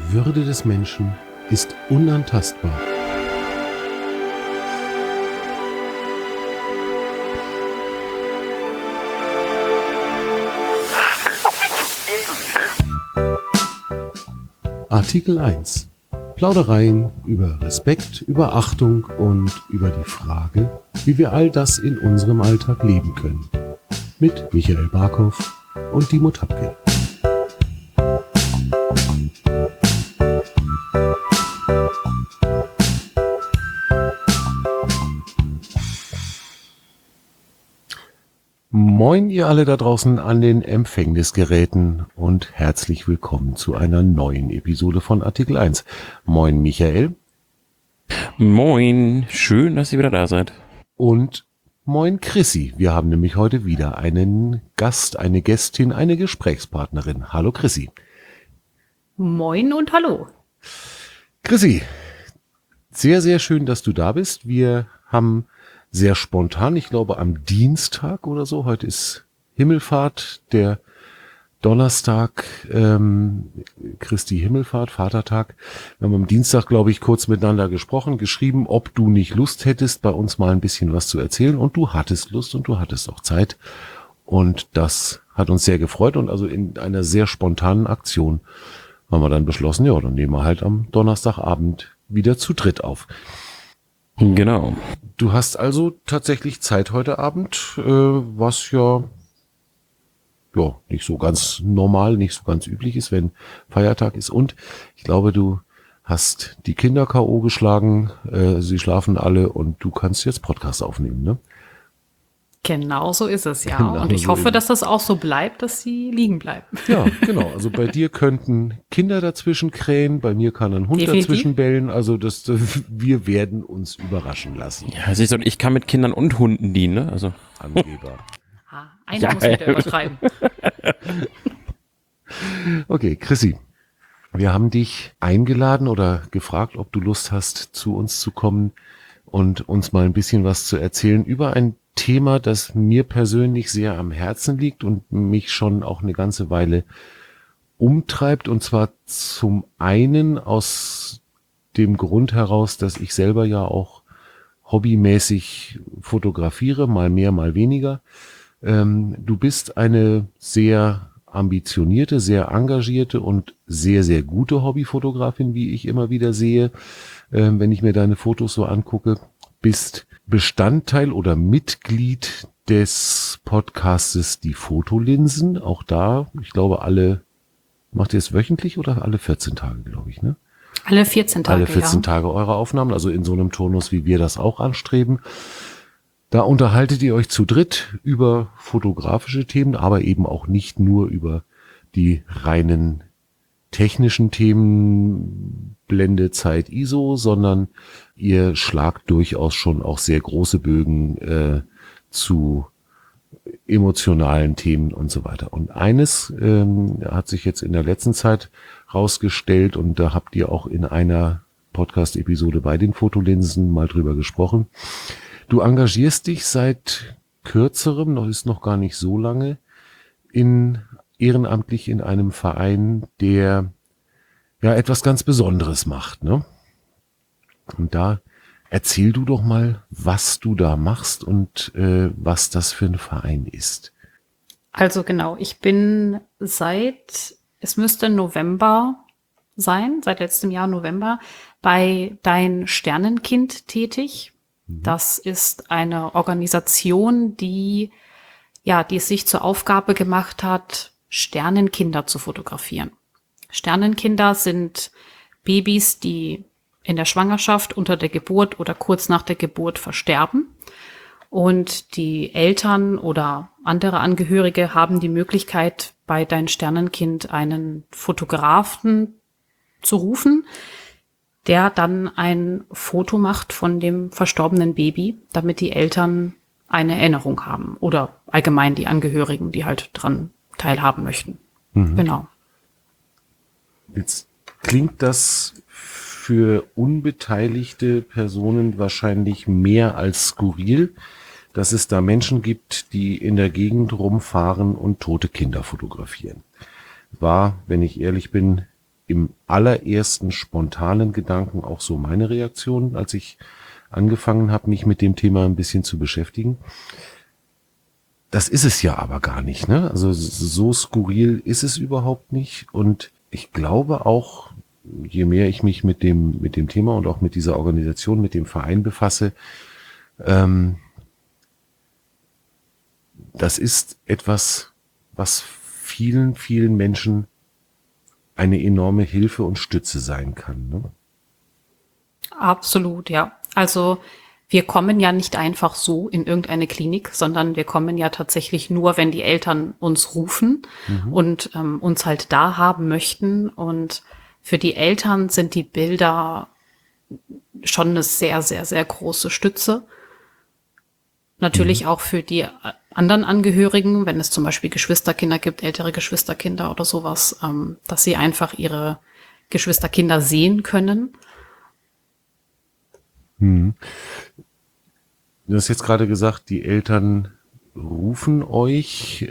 Würde des Menschen ist unantastbar. Artikel 1. Plaudereien über Respekt, über Achtung und über die Frage, wie wir all das in unserem Alltag leben können. Mit Michael Barkow und Dimo Tapke. Moin ihr alle da draußen an den Empfängnisgeräten und herzlich willkommen zu einer neuen Episode von Artikel 1. Moin Michael. Moin, schön, dass ihr wieder da seid. Und moin Chrissy. Wir haben nämlich heute wieder einen Gast, eine Gästin, eine Gesprächspartnerin. Hallo Chrissy. Moin und hallo. Chrissy, sehr, sehr schön, dass du da bist. Wir haben sehr spontan, ich glaube am Dienstag oder so, heute ist Himmelfahrt, der Donnerstag, Christi Himmelfahrt, Vatertag. Wir haben am Dienstag, glaube ich, kurz miteinander gesprochen, geschrieben, ob du nicht Lust hättest, bei uns mal ein bisschen was zu erzählen. Und du hattest Lust und du hattest auch Zeit. Und das hat uns sehr gefreut. Und also in einer sehr spontanen Aktion haben wir dann beschlossen, ja, dann nehmen wir halt am Donnerstagabend wieder zu dritt auf. Genau. Du hast also tatsächlich Zeit heute Abend, was ja nicht so ganz normal, nicht so ganz üblich ist, wenn Feiertag ist. Und ich glaube, du hast die Kinder K.O. geschlagen, sie schlafen alle und du kannst jetzt Podcast aufnehmen, ne? Genau so ist es, ja. Genau und ich so hoffe, dass das auch so bleibt, dass sie liegen bleiben. Ja, genau. Also bei dir könnten Kinder dazwischen krähen, bei mir kann ein Hund Definitiv dazwischen bellen. Also wir werden uns überraschen lassen. Ja, siehst du, ich kann mit Kindern und Hunden dienen, ne? Also Angeber. Einer Ja, muss wieder übertreiben. Okay, Chrissy, wir haben dich eingeladen oder gefragt, ob du Lust hast, zu uns zu kommen und uns mal ein bisschen was zu erzählen über ein Thema, das mir persönlich sehr am Herzen liegt und mich schon auch eine ganze Weile umtreibt. Und zwar zum einen aus dem Grund heraus, dass ich selber ja auch hobbymäßig fotografiere, mal mehr, mal weniger. Du bist eine sehr ambitionierte, sehr engagierte und sehr, sehr gute Hobbyfotografin, wie ich immer wieder sehe, wenn ich mir deine Fotos so angucke. Bist Bestandteil oder Mitglied des Podcastes Die Fotolinsen. Auch da, ich glaube, macht ihr es wöchentlich oder alle 14 Tage, glaube ich, ne? Alle 14 Tage, Alle 14 ja. Tage eure Aufnahmen, also in so einem Turnus, wie wir das auch anstreben. Da unterhaltet ihr euch zu dritt über fotografische Themen, aber eben auch nicht nur über die reinen technischen Themen, Blende, Zeit, ISO, sondern ihr schlagt durchaus schon auch sehr große Bögen zu emotionalen Themen und so weiter. Und eines hat sich jetzt in der letzten Zeit rausgestellt und da habt ihr auch in einer Podcast-Episode bei den Fotolinsen mal drüber gesprochen. Du engagierst dich seit kürzerem, ist noch gar nicht so lange, ehrenamtlich in einem Verein, der ja etwas ganz Besonderes macht, ne? Und da erzähl du doch mal, was du da machst und was das für ein Verein ist. Also genau, ich bin es müsste November sein, seit letztem Jahr November, bei Dein Sternenkind tätig. Das ist eine Organisation, die es sich zur Aufgabe gemacht hat, Sternenkinder zu fotografieren. Sternenkinder sind Babys, die in der Schwangerschaft, unter der Geburt oder kurz nach der Geburt versterben. Und die Eltern oder andere Angehörige haben die Möglichkeit, bei Dein Sternenkind einen Fotografen zu rufen, der dann ein Foto macht von dem verstorbenen Baby, damit die Eltern eine Erinnerung haben oder allgemein die Angehörigen, die halt dran teilhaben möchten. Mhm. Genau. Jetzt klingt das für unbeteiligte Personen wahrscheinlich mehr als skurril, dass es da Menschen gibt, die in der Gegend rumfahren und tote Kinder fotografieren. War, wenn ich ehrlich bin, im allerersten spontanen Gedanken auch so meine Reaktion, als ich angefangen habe, mich mit dem Thema ein bisschen zu beschäftigen. Das ist es ja aber gar nicht, ne? Also so skurril ist es überhaupt nicht. Und ich glaube auch, je mehr ich mich mit dem Thema und auch mit dieser Organisation, mit dem Verein befasse, das ist etwas, was vielen, vielen Menschen eine enorme Hilfe und Stütze sein kann, ne? Absolut, ja. Also wir kommen ja nicht einfach so in irgendeine Klinik, sondern wir kommen ja tatsächlich nur, wenn die Eltern uns rufen und uns halt da haben möchten. Und für die Eltern sind die Bilder schon eine sehr, sehr, sehr große Stütze. Natürlich auch für die anderen Angehörigen, wenn es zum Beispiel Geschwisterkinder gibt, ältere Geschwisterkinder oder sowas, dass sie einfach ihre Geschwisterkinder sehen können. Du hast jetzt gerade gesagt, die Eltern rufen euch.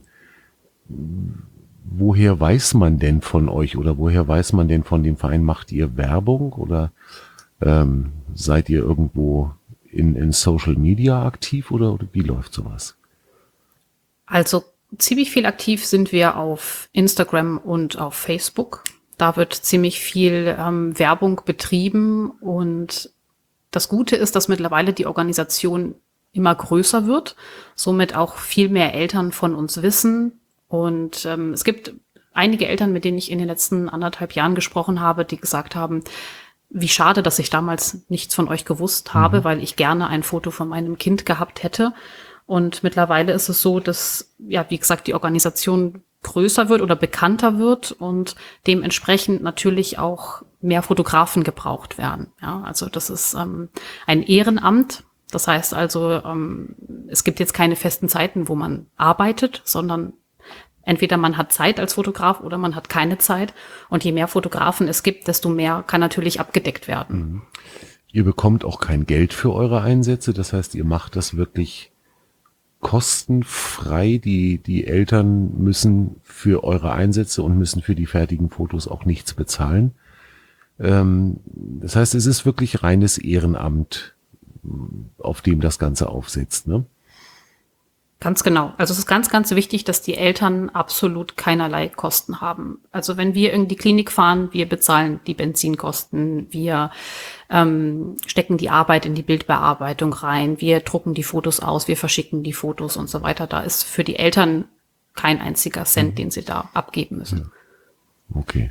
Woher weiß man denn von euch oder woher weiß man denn von dem Verein? Macht ihr Werbung oder seid ihr irgendwo in Social Media aktiv oder wie läuft sowas? Also ziemlich viel aktiv sind wir auf Instagram und auf Facebook. Da wird ziemlich viel Werbung betrieben und das Gute ist, dass mittlerweile die Organisation immer größer wird, somit auch viel mehr Eltern von uns wissen. Und es gibt einige Eltern, mit denen ich in den letzten 1,5 Jahren gesprochen habe, die gesagt haben, wie schade, dass ich damals nichts von euch gewusst habe, weil ich gerne ein Foto von meinem Kind gehabt hätte. Und mittlerweile ist es so, dass, ja, wie gesagt, die Organisation größer wird oder bekannter wird und dementsprechend natürlich auch mehr Fotografen gebraucht werden. Ja, also das ist ein Ehrenamt. Das heißt also, es gibt jetzt keine festen Zeiten, wo man arbeitet, sondern entweder man hat Zeit als Fotograf oder man hat keine Zeit. Und je mehr Fotografen es gibt, desto mehr kann natürlich abgedeckt werden. Ihr bekommt auch kein Geld für eure Einsätze. Das heißt, ihr macht das wirklich kostenfrei. Die Eltern müssen für eure Einsätze und müssen für die fertigen Fotos auch nichts bezahlen. Das heißt, es ist wirklich reines Ehrenamt, auf dem das Ganze aufsetzt, ne? Ganz genau. Also es ist ganz, ganz wichtig, dass die Eltern absolut keinerlei Kosten haben. Also wenn wir in die Klinik fahren, wir bezahlen die Benzinkosten, wir stecken die Arbeit in die Bildbearbeitung rein, wir drucken die Fotos aus, wir verschicken die Fotos und so weiter. Da ist für die Eltern kein einziger Cent, den sie da abgeben müssen. Okay.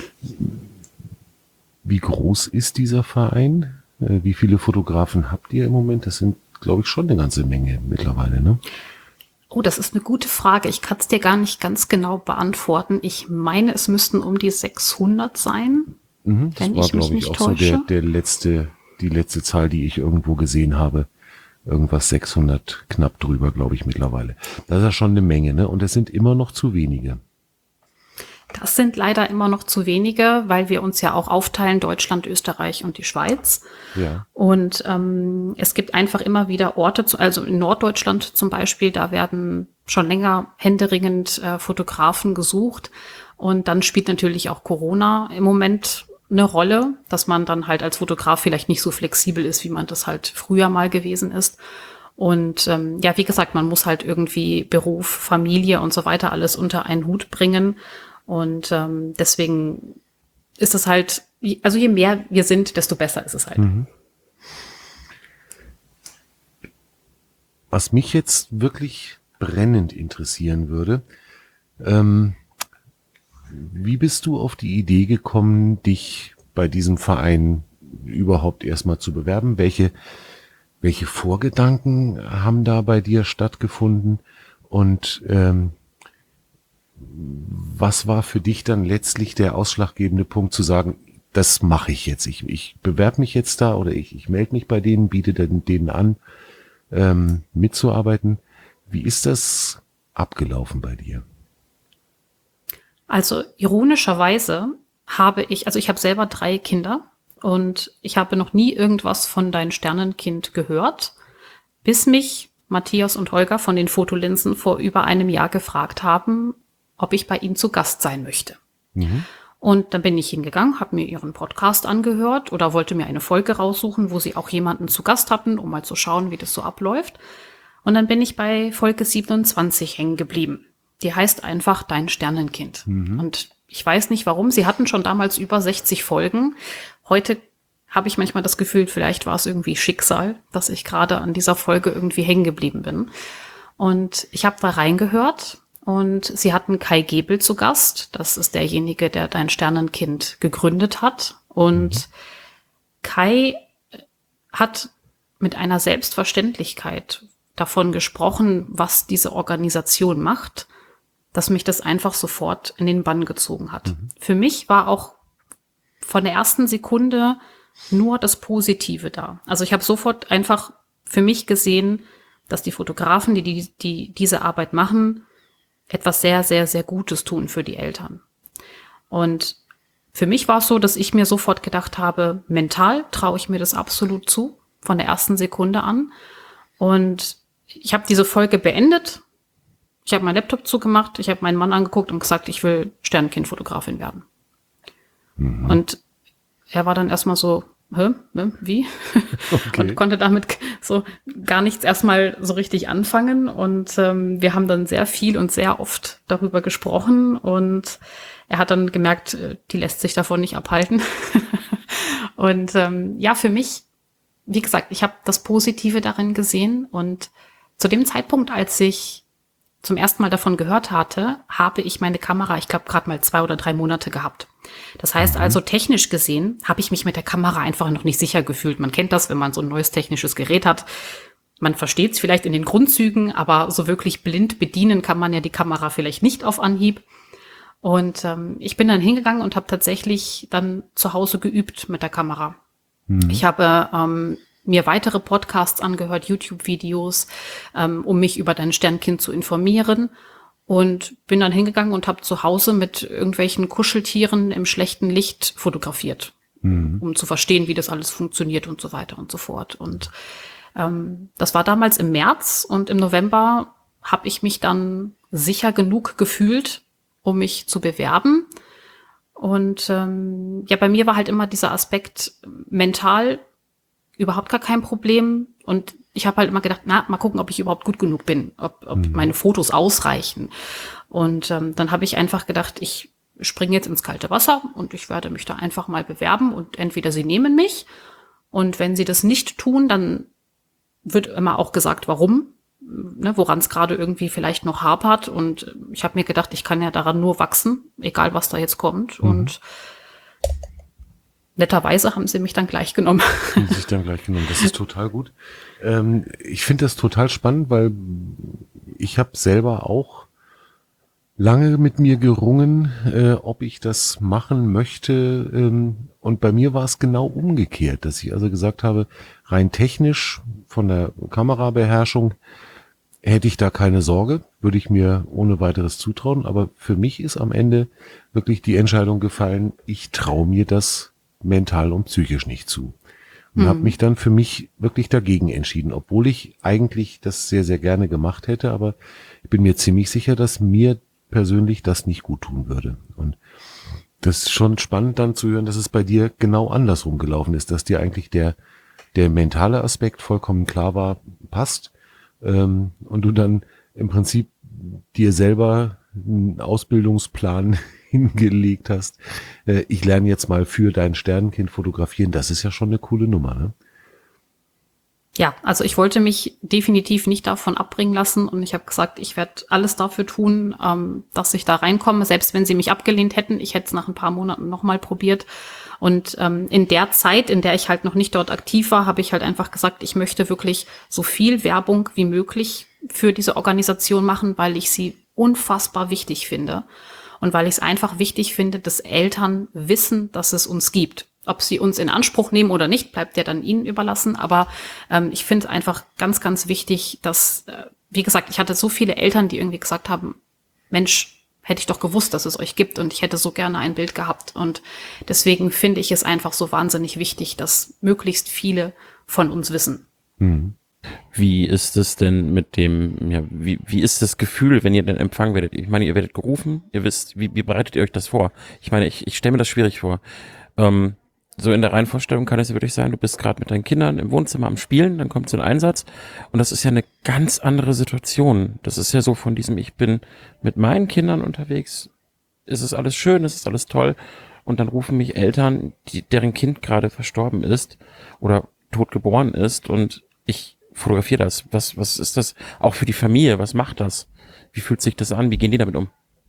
Wie groß ist dieser Verein? Wie viele Fotografen habt ihr im Moment? Das sind, glaube ich, schon eine ganze Menge mittlerweile, ne? Oh, das ist eine gute Frage. Ich kann es dir gar nicht ganz genau beantworten. Ich meine, es müssten um die 600 sein, Das wenn war, ich mich glaube ich, nicht auch täusche. so die letzte Zahl, die ich irgendwo gesehen habe. Irgendwas 600 knapp drüber, glaube ich, mittlerweile. Das ist ja schon eine Menge, ne? Und es sind immer noch zu wenige. Das sind leider immer noch zu wenige, weil wir uns ja auch aufteilen, Deutschland, Österreich und die Schweiz. Ja. Und es gibt einfach immer wieder Orte, also in Norddeutschland zum Beispiel, da werden schon länger händeringend Fotografen gesucht. Und dann spielt natürlich auch Corona im Moment eine Rolle, dass man dann halt als Fotograf vielleicht nicht so flexibel ist, wie man das halt früher mal gewesen ist. Und ja, wie gesagt, man muss halt irgendwie Beruf, Familie und so weiter alles unter einen Hut bringen. Und deswegen ist es halt, also je mehr wir sind, desto besser ist es halt. Was mich jetzt wirklich brennend interessieren würde, wie bist du auf die Idee gekommen, dich bei diesem Verein überhaupt erstmal zu bewerben? Welche Vorgedanken haben da bei dir stattgefunden? Und was war für dich dann letztlich der ausschlaggebende Punkt zu sagen, das mache ich jetzt. Ich bewerbe mich jetzt da oder ich melde mich bei denen, biete denen an, mitzuarbeiten. Wie ist das abgelaufen bei dir? Also ironischerweise ich habe selber 3 Kinder und ich habe noch nie irgendwas von Dein Sternenkind gehört, bis mich Matthias und Holger von den Fotolinsen vor über einem Jahr gefragt haben, ob ich bei ihnen zu Gast sein möchte. Und dann bin ich hingegangen, habe mir ihren Podcast angehört oder wollte mir eine Folge raussuchen, wo sie auch jemanden zu Gast hatten, um mal zu schauen, wie das so abläuft. Und dann bin ich bei Folge 27 hängen geblieben. Die heißt einfach Dein Sternenkind. Und ich weiß nicht warum, sie hatten schon damals über 60 Folgen. Heute habe ich manchmal das Gefühl, vielleicht war es irgendwie Schicksal, dass ich gerade an dieser Folge irgendwie hängen geblieben bin. Und ich habe da reingehört. Und sie hatten Kai Gebel zu Gast. Das ist derjenige, der Dein Sternenkind gegründet hat. Und Kai hat mit einer Selbstverständlichkeit davon gesprochen, was diese Organisation macht, dass mich das einfach sofort in den Bann gezogen hat. Für mich war auch von der ersten Sekunde nur das Positive da. Also ich habe sofort einfach für mich gesehen, dass die Fotografen, die diese Arbeit machen, etwas sehr, sehr, sehr Gutes tun für die Eltern. Und für mich war es so, dass ich mir sofort gedacht habe, mental traue ich mir das absolut zu, von der ersten Sekunde an. Und ich habe diese Folge beendet. Ich habe meinen Laptop zugemacht, ich habe meinen Mann angeguckt und gesagt, ich will Sternenkindfotografin werden. Und er war dann erstmal so, wie? Okay. Und konnte damit so gar nichts erstmal so richtig anfangen. Und wir haben dann sehr viel und sehr oft darüber gesprochen. Und er hat dann gemerkt, die lässt sich davon nicht abhalten. Und ja, für mich, wie gesagt, ich habe das Positive darin gesehen. Und zu dem Zeitpunkt, als ich zum ersten Mal davon gehört hatte, habe ich meine Kamera, ich glaube, gerade mal 2 oder 3 Monate gehabt. Das heißt also, technisch gesehen habe ich mich mit der Kamera einfach noch nicht sicher gefühlt. Man kennt das, wenn man so ein neues technisches Gerät hat. Man versteht es vielleicht in den Grundzügen, aber so wirklich blind bedienen kann man ja die Kamera vielleicht nicht auf Anhieb. Und ich bin dann hingegangen und habe tatsächlich dann zu Hause geübt mit der Kamera. Ich habe mir weitere Podcasts angehört, YouTube-Videos, um mich über Dein Sternkind zu informieren. Und bin dann hingegangen und habe zu Hause mit irgendwelchen Kuscheltieren im schlechten Licht fotografiert, um zu verstehen, wie das alles funktioniert und so weiter und so fort. Und das war damals im März und im November habe ich mich dann sicher genug gefühlt, um mich zu bewerben. Und ja, bei mir war halt immer dieser Aspekt mental überhaupt gar kein Problem. Und ich habe halt immer gedacht, mal gucken, ob ich überhaupt gut genug bin, ob meine Fotos ausreichen. Und dann habe ich einfach gedacht, ich springe jetzt ins kalte Wasser und ich werde mich da einfach mal bewerben und entweder sie nehmen mich und wenn sie das nicht tun, dann wird immer auch gesagt, warum, ne, woran es gerade irgendwie vielleicht noch hapert. Und ich habe mir gedacht, ich kann ja daran nur wachsen, egal was da jetzt kommt. Und netterweise haben sie mich dann gleich genommen. Sich dann gleich genommen. Das ist total gut. Ich finde das total spannend, weil ich habe selber auch lange mit mir gerungen, ob ich das machen möchte. Und bei mir war es genau umgekehrt, dass ich also gesagt habe, rein technisch von der Kamerabeherrschung hätte ich da keine Sorge, würde ich mir ohne weiteres zutrauen. Aber für mich ist am Ende wirklich die Entscheidung gefallen, ich traue mir das mental und psychisch nicht zu. Und habe mich dann für mich wirklich dagegen entschieden, obwohl ich eigentlich das sehr, sehr gerne gemacht hätte, aber ich bin mir ziemlich sicher, dass mir persönlich das nicht gut tun würde. Und das ist schon spannend dann zu hören, dass es bei dir genau andersrum gelaufen ist, dass dir eigentlich der mentale Aspekt vollkommen klar war, passt, und du dann im Prinzip dir selber einen Ausbildungsplan hingelegt hast. Ich lerne jetzt mal für Dein Sternenkind fotografieren. Das ist ja schon eine coole Nummer, ne? Ja, also ich wollte mich definitiv nicht davon abbringen lassen und ich habe gesagt, ich werde alles dafür tun, dass ich da reinkomme, selbst wenn sie mich abgelehnt hätten. Ich hätte es nach ein paar Monaten nochmal probiert. Und in der Zeit, in der ich halt noch nicht dort aktiv war, habe ich halt einfach gesagt, ich möchte wirklich so viel Werbung wie möglich für diese Organisation machen, weil ich sie unfassbar wichtig finde. Und weil ich es einfach wichtig finde, dass Eltern wissen, dass es uns gibt. Ob sie uns in Anspruch nehmen oder nicht, bleibt ja dann ihnen überlassen. Aber ich finde es einfach ganz, ganz wichtig, dass, wie gesagt, ich hatte so viele Eltern, die irgendwie gesagt haben, Mensch, hätte ich doch gewusst, dass es euch gibt und ich hätte so gerne ein Bild gehabt. Und deswegen finde ich es einfach so wahnsinnig wichtig, dass möglichst viele von uns wissen. Wie ist es denn mit dem, ja, wie ist das Gefühl, wenn ihr denn empfangen werdet? Ich meine, ihr werdet gerufen, ihr wisst, wie bereitet ihr euch das vor? Ich meine, ich stelle mir das schwierig vor. Ähm, so in der reinen Vorstellung kann es ja wirklich sein, du bist gerade mit deinen Kindern im Wohnzimmer am Spielen, dann kommt so ein Einsatz und das ist ja eine ganz andere Situation. Das ist ja so von diesem, ich bin mit meinen Kindern unterwegs, es ist alles schön, es ist alles toll und dann rufen mich Eltern, deren Kind gerade verstorben ist oder tot geboren ist und ich fotografiere das. Was ist das auch für die Familie? Was macht das? Wie fühlt sich das an? Wie gehen die damit um?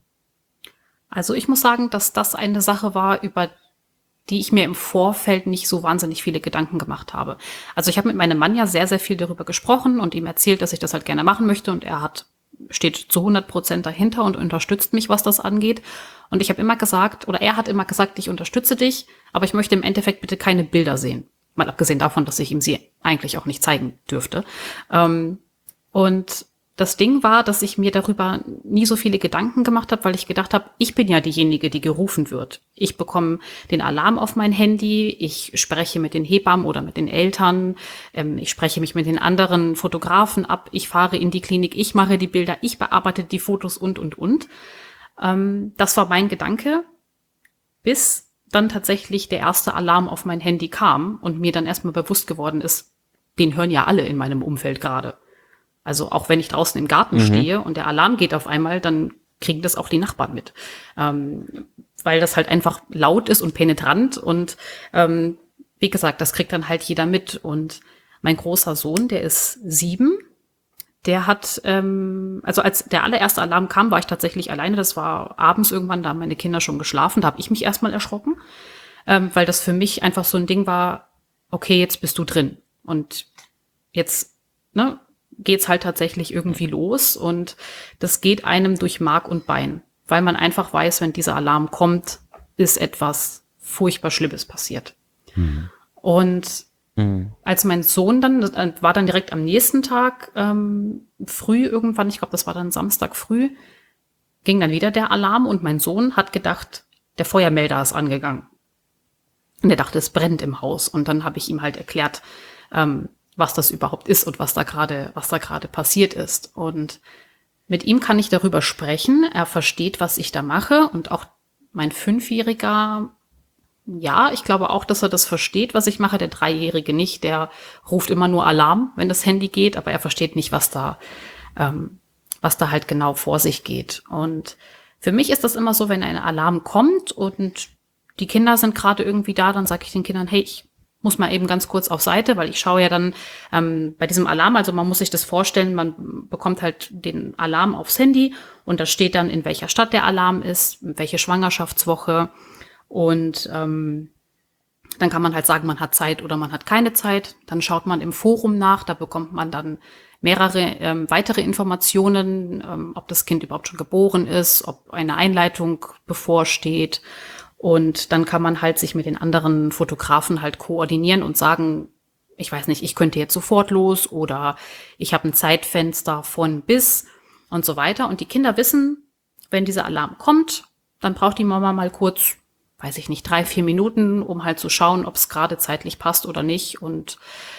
Also ich muss sagen, dass das eine Sache war, über die ich mir im Vorfeld nicht so wahnsinnig viele Gedanken gemacht habe. Also ich habe mit meinem Mann ja sehr, sehr viel darüber gesprochen und ihm erzählt, dass ich das halt gerne machen möchte und steht zu 100% dahinter und unterstützt mich, was das angeht. Und ich habe immer gesagt, oder er hat immer gesagt, ich unterstütze dich, aber ich möchte im Endeffekt bitte keine Bilder sehen. Mal abgesehen davon, dass ich ihm sie eigentlich auch nicht zeigen dürfte. Und das Ding war, dass ich mir darüber nie so viele Gedanken gemacht habe, weil ich gedacht habe, ich bin ja diejenige, die gerufen wird. Ich bekomme den Alarm auf mein Handy, ich spreche mit den Hebammen oder mit den Eltern, ich spreche mich mit den anderen Fotografen ab, ich fahre in die Klinik, ich mache die Bilder, ich bearbeite die Fotos und. Das war mein Gedanke, bis dann tatsächlich der erste Alarm auf mein Handy kam und mir dann erstmal bewusst geworden ist, den hören ja alle in meinem Umfeld gerade. Also auch wenn ich draußen im Garten stehe und der Alarm geht auf einmal, dann kriegen das auch die Nachbarn mit. Weil das halt einfach laut ist und penetrant und wie gesagt, das kriegt dann halt jeder mit. Und mein großer Sohn, der ist 7, der hat, also als der allererste Alarm kam, war ich tatsächlich alleine. Das war abends irgendwann, da haben meine Kinder schon geschlafen. Da habe ich mich erstmal erschrocken, weil das für mich einfach so ein Ding war, okay, jetzt bist du drin. Und jetzt, ne, geht's halt tatsächlich irgendwie los. Und das geht einem durch Mark und Bein, weil man einfach weiß, wenn dieser Alarm kommt, ist etwas furchtbar Schlimmes passiert. Und als mein Sohn dann, das war dann direkt am nächsten Tag früh irgendwann, ich glaube, das war dann Samstag früh, ging dann wieder der Alarm und mein Sohn hat gedacht, der Feuermelder ist angegangen. Und er dachte, es brennt im Haus. Und dann habe ich ihm halt erklärt, was das überhaupt ist und was da gerade passiert ist. Und mit ihm kann ich darüber sprechen. Er versteht, was ich da mache. Und auch mein 5-Jähriger, ja, ich glaube auch, dass er das versteht, was ich mache. Der 3-Jährige nicht. Der ruft immer nur Alarm, wenn das Handy geht, aber er versteht nicht, was da halt genau vor sich geht. Und für mich ist das immer so, wenn ein Alarm kommt und die Kinder sind gerade irgendwie da, dann sage ich den Kindern, hey, ich muss mal eben ganz kurz auf Seite, weil ich schaue ja dann bei diesem Alarm, also man muss sich das vorstellen, man bekommt halt den Alarm aufs Handy und da steht dann, in welcher Stadt der Alarm ist, welche Schwangerschaftswoche und dann kann man halt sagen, man hat Zeit oder man hat keine Zeit. Dann schaut man im Forum nach, da bekommt man dann mehrere weitere Informationen, ob das Kind überhaupt schon geboren ist, ob eine Einleitung bevorsteht. Und dann kann man halt sich mit den anderen Fotografen halt koordinieren und sagen, ich weiß nicht, ich könnte jetzt sofort los oder ich habe ein Zeitfenster von bis und so weiter. Und die Kinder wissen, wenn dieser Alarm kommt, dann braucht die Mama mal kurz, weiß ich nicht, 3-4 Minuten, um halt zu schauen, ob es gerade zeitlich passt oder nicht. Und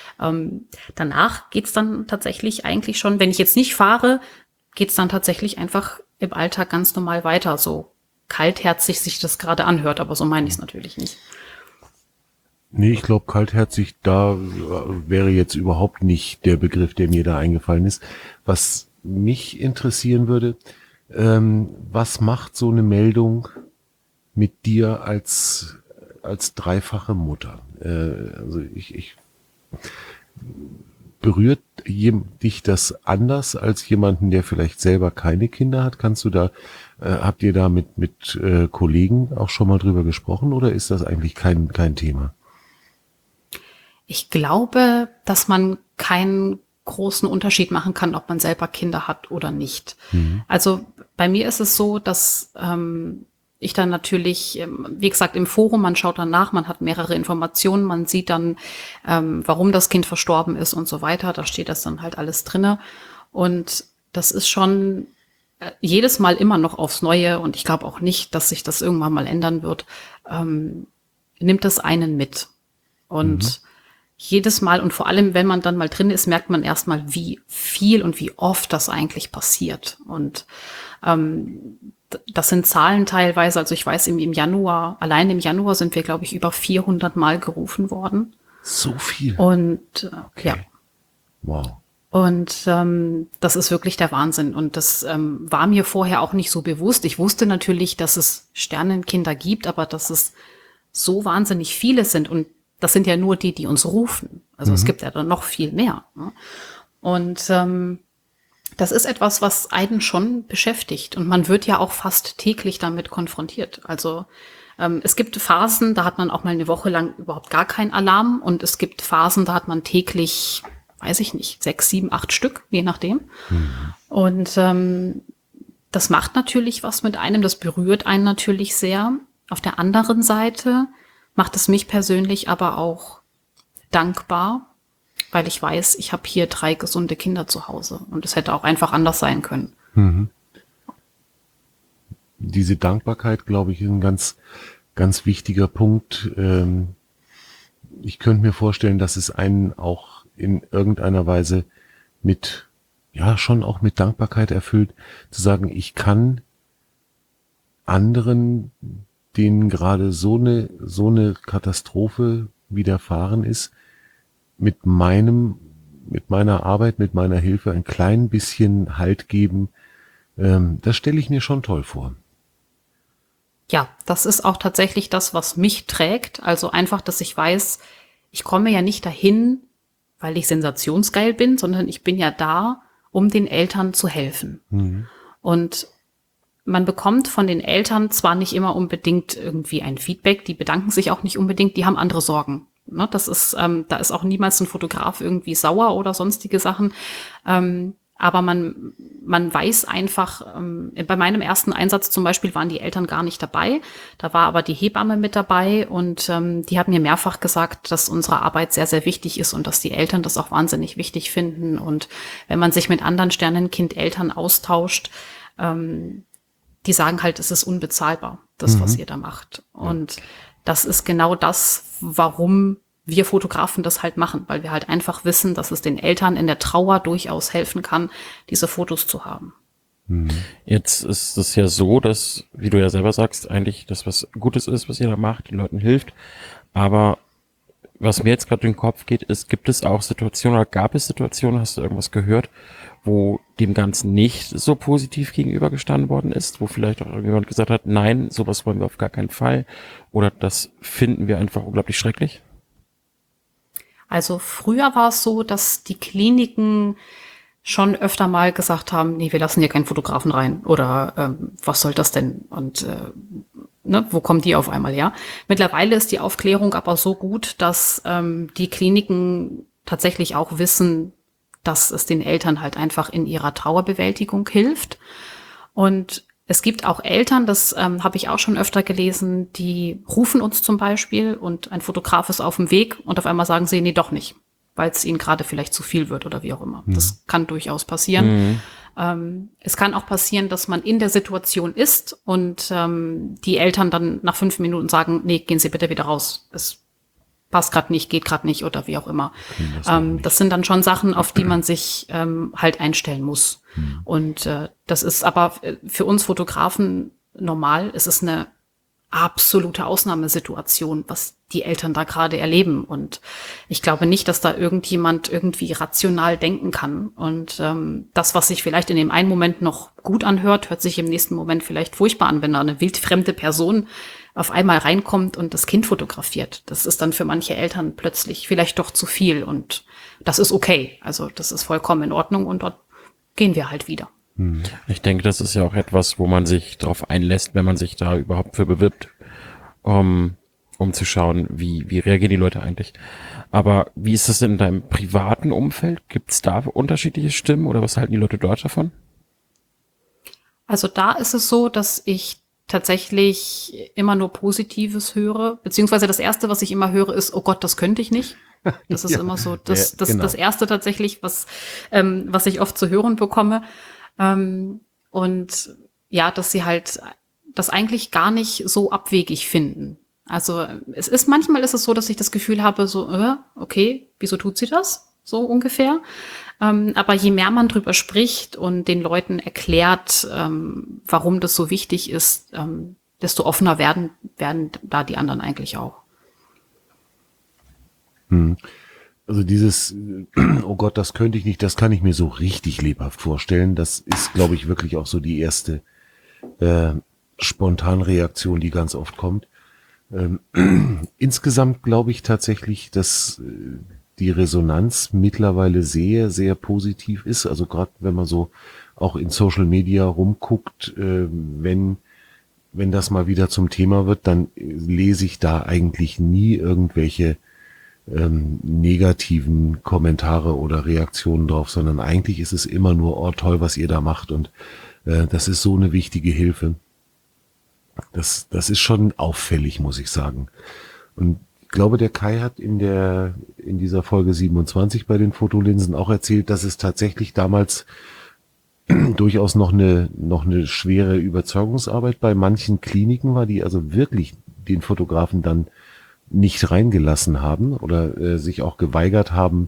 danach geht's dann tatsächlich eigentlich schon, wenn ich jetzt nicht fahre, geht's dann tatsächlich einfach im Alltag ganz normal weiter, so kaltherzig sich das gerade anhört, aber so meine ich es natürlich nicht. Nee, ich glaube, kaltherzig, da wäre jetzt überhaupt nicht der Begriff, der mir da eingefallen ist. Was mich interessieren würde, was macht so eine Meldung mit dir als dreifache Mutter? Also ich berührt dich das anders als jemanden, der vielleicht selber keine Kinder hat? Kannst du da, habt ihr da mit Kollegen auch schon mal drüber gesprochen oder ist das eigentlich kein Thema? Ich glaube, dass man keinen großen Unterschied machen kann, ob man selber Kinder hat oder nicht. Also bei mir ist es so, dass ich dann natürlich, wie gesagt, im Forum, man schaut dann nach, man hat mehrere Informationen, man sieht dann, warum das Kind verstorben ist und so weiter. Da steht das dann halt alles drinne. Und das ist schon jedes Mal immer noch aufs Neue und ich glaube auch nicht, dass sich das irgendwann mal ändern wird, nimmt es einen mit. Und jedes Mal und vor allem, wenn man dann mal drin ist, merkt man erstmal, wie viel und wie oft das eigentlich passiert. Und das sind Zahlen teilweise, also ich weiß, im Januar, allein im Januar sind wir, glaube ich, über 400 Mal gerufen worden. So viel. Und Okay. ja. Wow. Und das ist wirklich der Wahnsinn. Und das war mir vorher auch nicht so bewusst. Ich wusste natürlich, dass es Sternenkinder gibt, aber dass es so wahnsinnig viele sind. Und das sind ja nur die, die uns rufen. Also es gibt ja dann noch viel mehr. Ne? Und das ist etwas, was einen schon beschäftigt. Und man wird ja auch fast täglich damit konfrontiert. Also es gibt Phasen, da hat man auch mal eine Woche lang überhaupt gar keinen Alarm. Und es gibt Phasen, da hat man täglich, weiß ich nicht, 6, 7, 8 Stück, je nachdem. Und das macht natürlich was mit einem, das berührt einen natürlich sehr. Auf der anderen Seite macht es mich persönlich aber auch dankbar, weil ich weiß, ich habe hier 3 gesunde Kinder zu Hause. Und es hätte auch einfach anders sein können. Diese Dankbarkeit, glaube ich, ist ein ganz, ganz wichtiger Punkt. Ich könnte mir vorstellen, dass es einen auch in irgendeiner Weise mit, ja, schon auch mit Dankbarkeit erfüllt, zu sagen, ich kann anderen, denen gerade so eine Katastrophe widerfahren ist, mit meiner Arbeit, mit meiner Hilfe ein klein bisschen Halt geben. Das stelle ich mir schon toll vor. Ja, das ist auch tatsächlich das, was mich trägt. Also einfach, dass ich weiß, ich komme ja nicht dahin, weil ich sensationsgeil bin, sondern ich bin ja da, um den Eltern zu helfen. Und man bekommt von den Eltern zwar nicht immer unbedingt irgendwie ein Feedback, die bedanken sich auch nicht unbedingt, die haben andere Sorgen. Ne, das ist, da ist auch niemals ein Fotograf irgendwie sauer oder sonstige Sachen. Aber man weiß einfach, bei meinem ersten Einsatz zum Beispiel waren die Eltern gar nicht dabei. Da war aber die Hebamme mit dabei und die hat mir mehrfach gesagt, dass unsere Arbeit sehr, sehr wichtig ist und dass die Eltern das auch wahnsinnig wichtig finden. Und wenn man sich mit anderen Sternenkind-Eltern austauscht, die sagen halt, es ist unbezahlbar, das, was ihr da macht. Und das ist genau das, warum wir Fotografen das halt machen, weil wir halt einfach wissen, dass es den Eltern in der Trauer durchaus helfen kann, diese Fotos zu haben. Jetzt ist es ja so, dass, wie du ja selber sagst, eigentlich das was Gutes ist, was ihr da macht, den Leuten hilft. Aber was mir jetzt gerade durch den Kopf geht, ist, gibt es auch Situationen oder gab es Situationen, hast du irgendwas gehört, wo dem Ganzen nicht so positiv gegenübergestanden worden ist, wo vielleicht auch irgendjemand gesagt hat, nein, sowas wollen wir auf gar keinen Fall oder das finden wir einfach unglaublich schrecklich? Also früher war es so, dass die Kliniken schon öfter mal gesagt haben, nee, wir lassen hier keinen Fotografen rein oder was soll das denn und ne, wo kommen die auf einmal her? Mittlerweile ist die Aufklärung aber so gut, dass die Kliniken tatsächlich auch wissen, dass es den Eltern halt einfach in ihrer Trauerbewältigung hilft. Und es gibt auch Eltern, das habe ich auch schon öfter gelesen, die rufen uns zum Beispiel und ein Fotograf ist auf dem Weg und auf einmal sagen sie, nee, doch nicht, weil es ihnen gerade vielleicht zu viel wird oder wie auch immer. Das kann durchaus passieren. Es kann auch passieren, dass man in der Situation ist und die Eltern dann nach 5 Minuten sagen, nee, gehen Sie bitte wieder raus. Es passt gerade nicht, geht gerade nicht oder wie auch immer. Das sind dann schon Sachen, auf die man sich halt einstellen muss. Und das ist aber für uns Fotografen normal. Es ist eine absolute Ausnahmesituation, was die Eltern da gerade erleben. Und ich glaube nicht, dass da irgendjemand irgendwie rational denken kann. Und das, was sich vielleicht in dem einen Moment noch gut anhört, hört sich im nächsten Moment vielleicht furchtbar an, wenn da eine wildfremde Person auf einmal reinkommt und das Kind fotografiert. Das ist dann für manche Eltern plötzlich vielleicht doch zu viel. Und das ist okay. Also das ist vollkommen in Ordnung und dort gehen wir halt wieder. Ich denke, das ist ja auch etwas, wo man sich darauf einlässt, wenn man sich da überhaupt für bewirbt, um zu schauen, wie reagieren die Leute eigentlich. Aber wie ist das denn in deinem privaten Umfeld? Gibt es da unterschiedliche Stimmen oder was halten die Leute dort davon? Also da ist es so, dass ich tatsächlich immer nur Positives höre, beziehungsweise das Erste, was ich immer höre, ist, oh Gott, das könnte ich nicht. Das ist ja immer so das Erste tatsächlich, was ich oft zu hören bekomme. Und ja, dass sie halt das eigentlich gar nicht so abwegig finden, Also manchmal ist es so, dass ich das Gefühl habe, so, okay, wieso tut sie das? So ungefähr. Aber je mehr man drüber spricht und den Leuten erklärt, warum das so wichtig ist, desto offener werden da die anderen eigentlich auch. Also dieses, oh Gott, das könnte ich nicht, das kann ich mir so richtig lebhaft vorstellen. Das ist, glaube ich, wirklich auch so die erste Spontanreaktion, die ganz oft kommt. Insgesamt glaube ich tatsächlich, dass die Resonanz mittlerweile sehr, sehr positiv ist. Also gerade wenn man so auch in Social Media rumguckt, wenn das mal wieder zum Thema wird, dann lese ich da eigentlich nie irgendwelche negativen Kommentare oder Reaktionen drauf, sondern eigentlich ist es immer nur, oh toll, was ihr da macht, und das ist so eine wichtige Hilfe. Das ist schon auffällig, muss ich sagen. Und ich glaube, der Kai hat in dieser Folge 27 bei den Fotolinsen auch erzählt, dass es tatsächlich damals durchaus noch eine schwere Überzeugungsarbeit bei manchen Kliniken war, die also wirklich den Fotografen dann nicht reingelassen haben oder sich auch geweigert haben,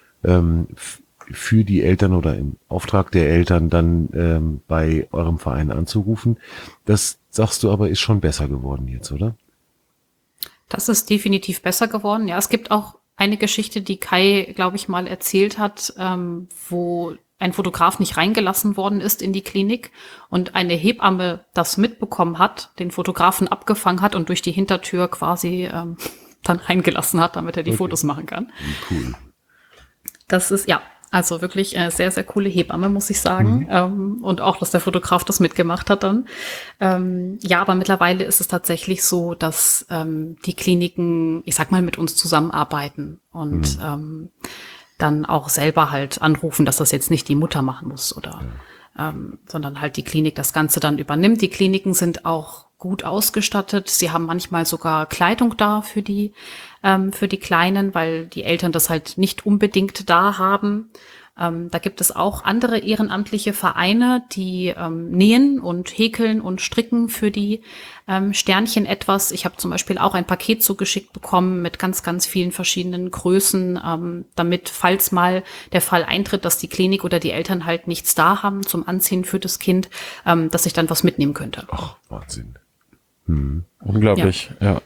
für die Eltern oder im Auftrag der Eltern dann bei eurem Verein anzurufen. Das, sagst du aber, ist schon besser geworden jetzt, oder? Das ist definitiv besser geworden. Ja, es gibt auch eine Geschichte, die Kai, glaube ich, mal erzählt hat, wo ein Fotograf nicht reingelassen worden ist in die Klinik und eine Hebamme das mitbekommen hat, den Fotografen abgefangen hat und durch die Hintertür quasi dann reingelassen hat, damit er die Fotos machen kann. Cool. Das ist, ja, also wirklich eine sehr, sehr coole Hebamme, muss ich sagen. Und auch, dass der Fotograf das mitgemacht hat dann. Ja, aber mittlerweile ist es tatsächlich so, dass die Kliniken, ich sag mal, mit uns zusammenarbeiten und dann auch selber halt anrufen, dass das jetzt nicht die Mutter machen muss oder sondern halt die Klinik das Ganze dann übernimmt. Die Kliniken sind auch gut ausgestattet. Sie haben manchmal sogar Kleidung da für die Kleinen, weil die Eltern das halt nicht unbedingt da haben. Da gibt es auch andere ehrenamtliche Vereine, die nähen und häkeln und stricken für die Sternchen etwas. Ich habe zum Beispiel auch ein Paket zugeschickt bekommen mit ganz, ganz vielen verschiedenen Größen, damit, falls mal der Fall eintritt, dass die Klinik oder die Eltern halt nichts da haben zum Anziehen für das Kind, dass ich dann was mitnehmen könnte. Ach, Wahnsinn. Unglaublich, ja.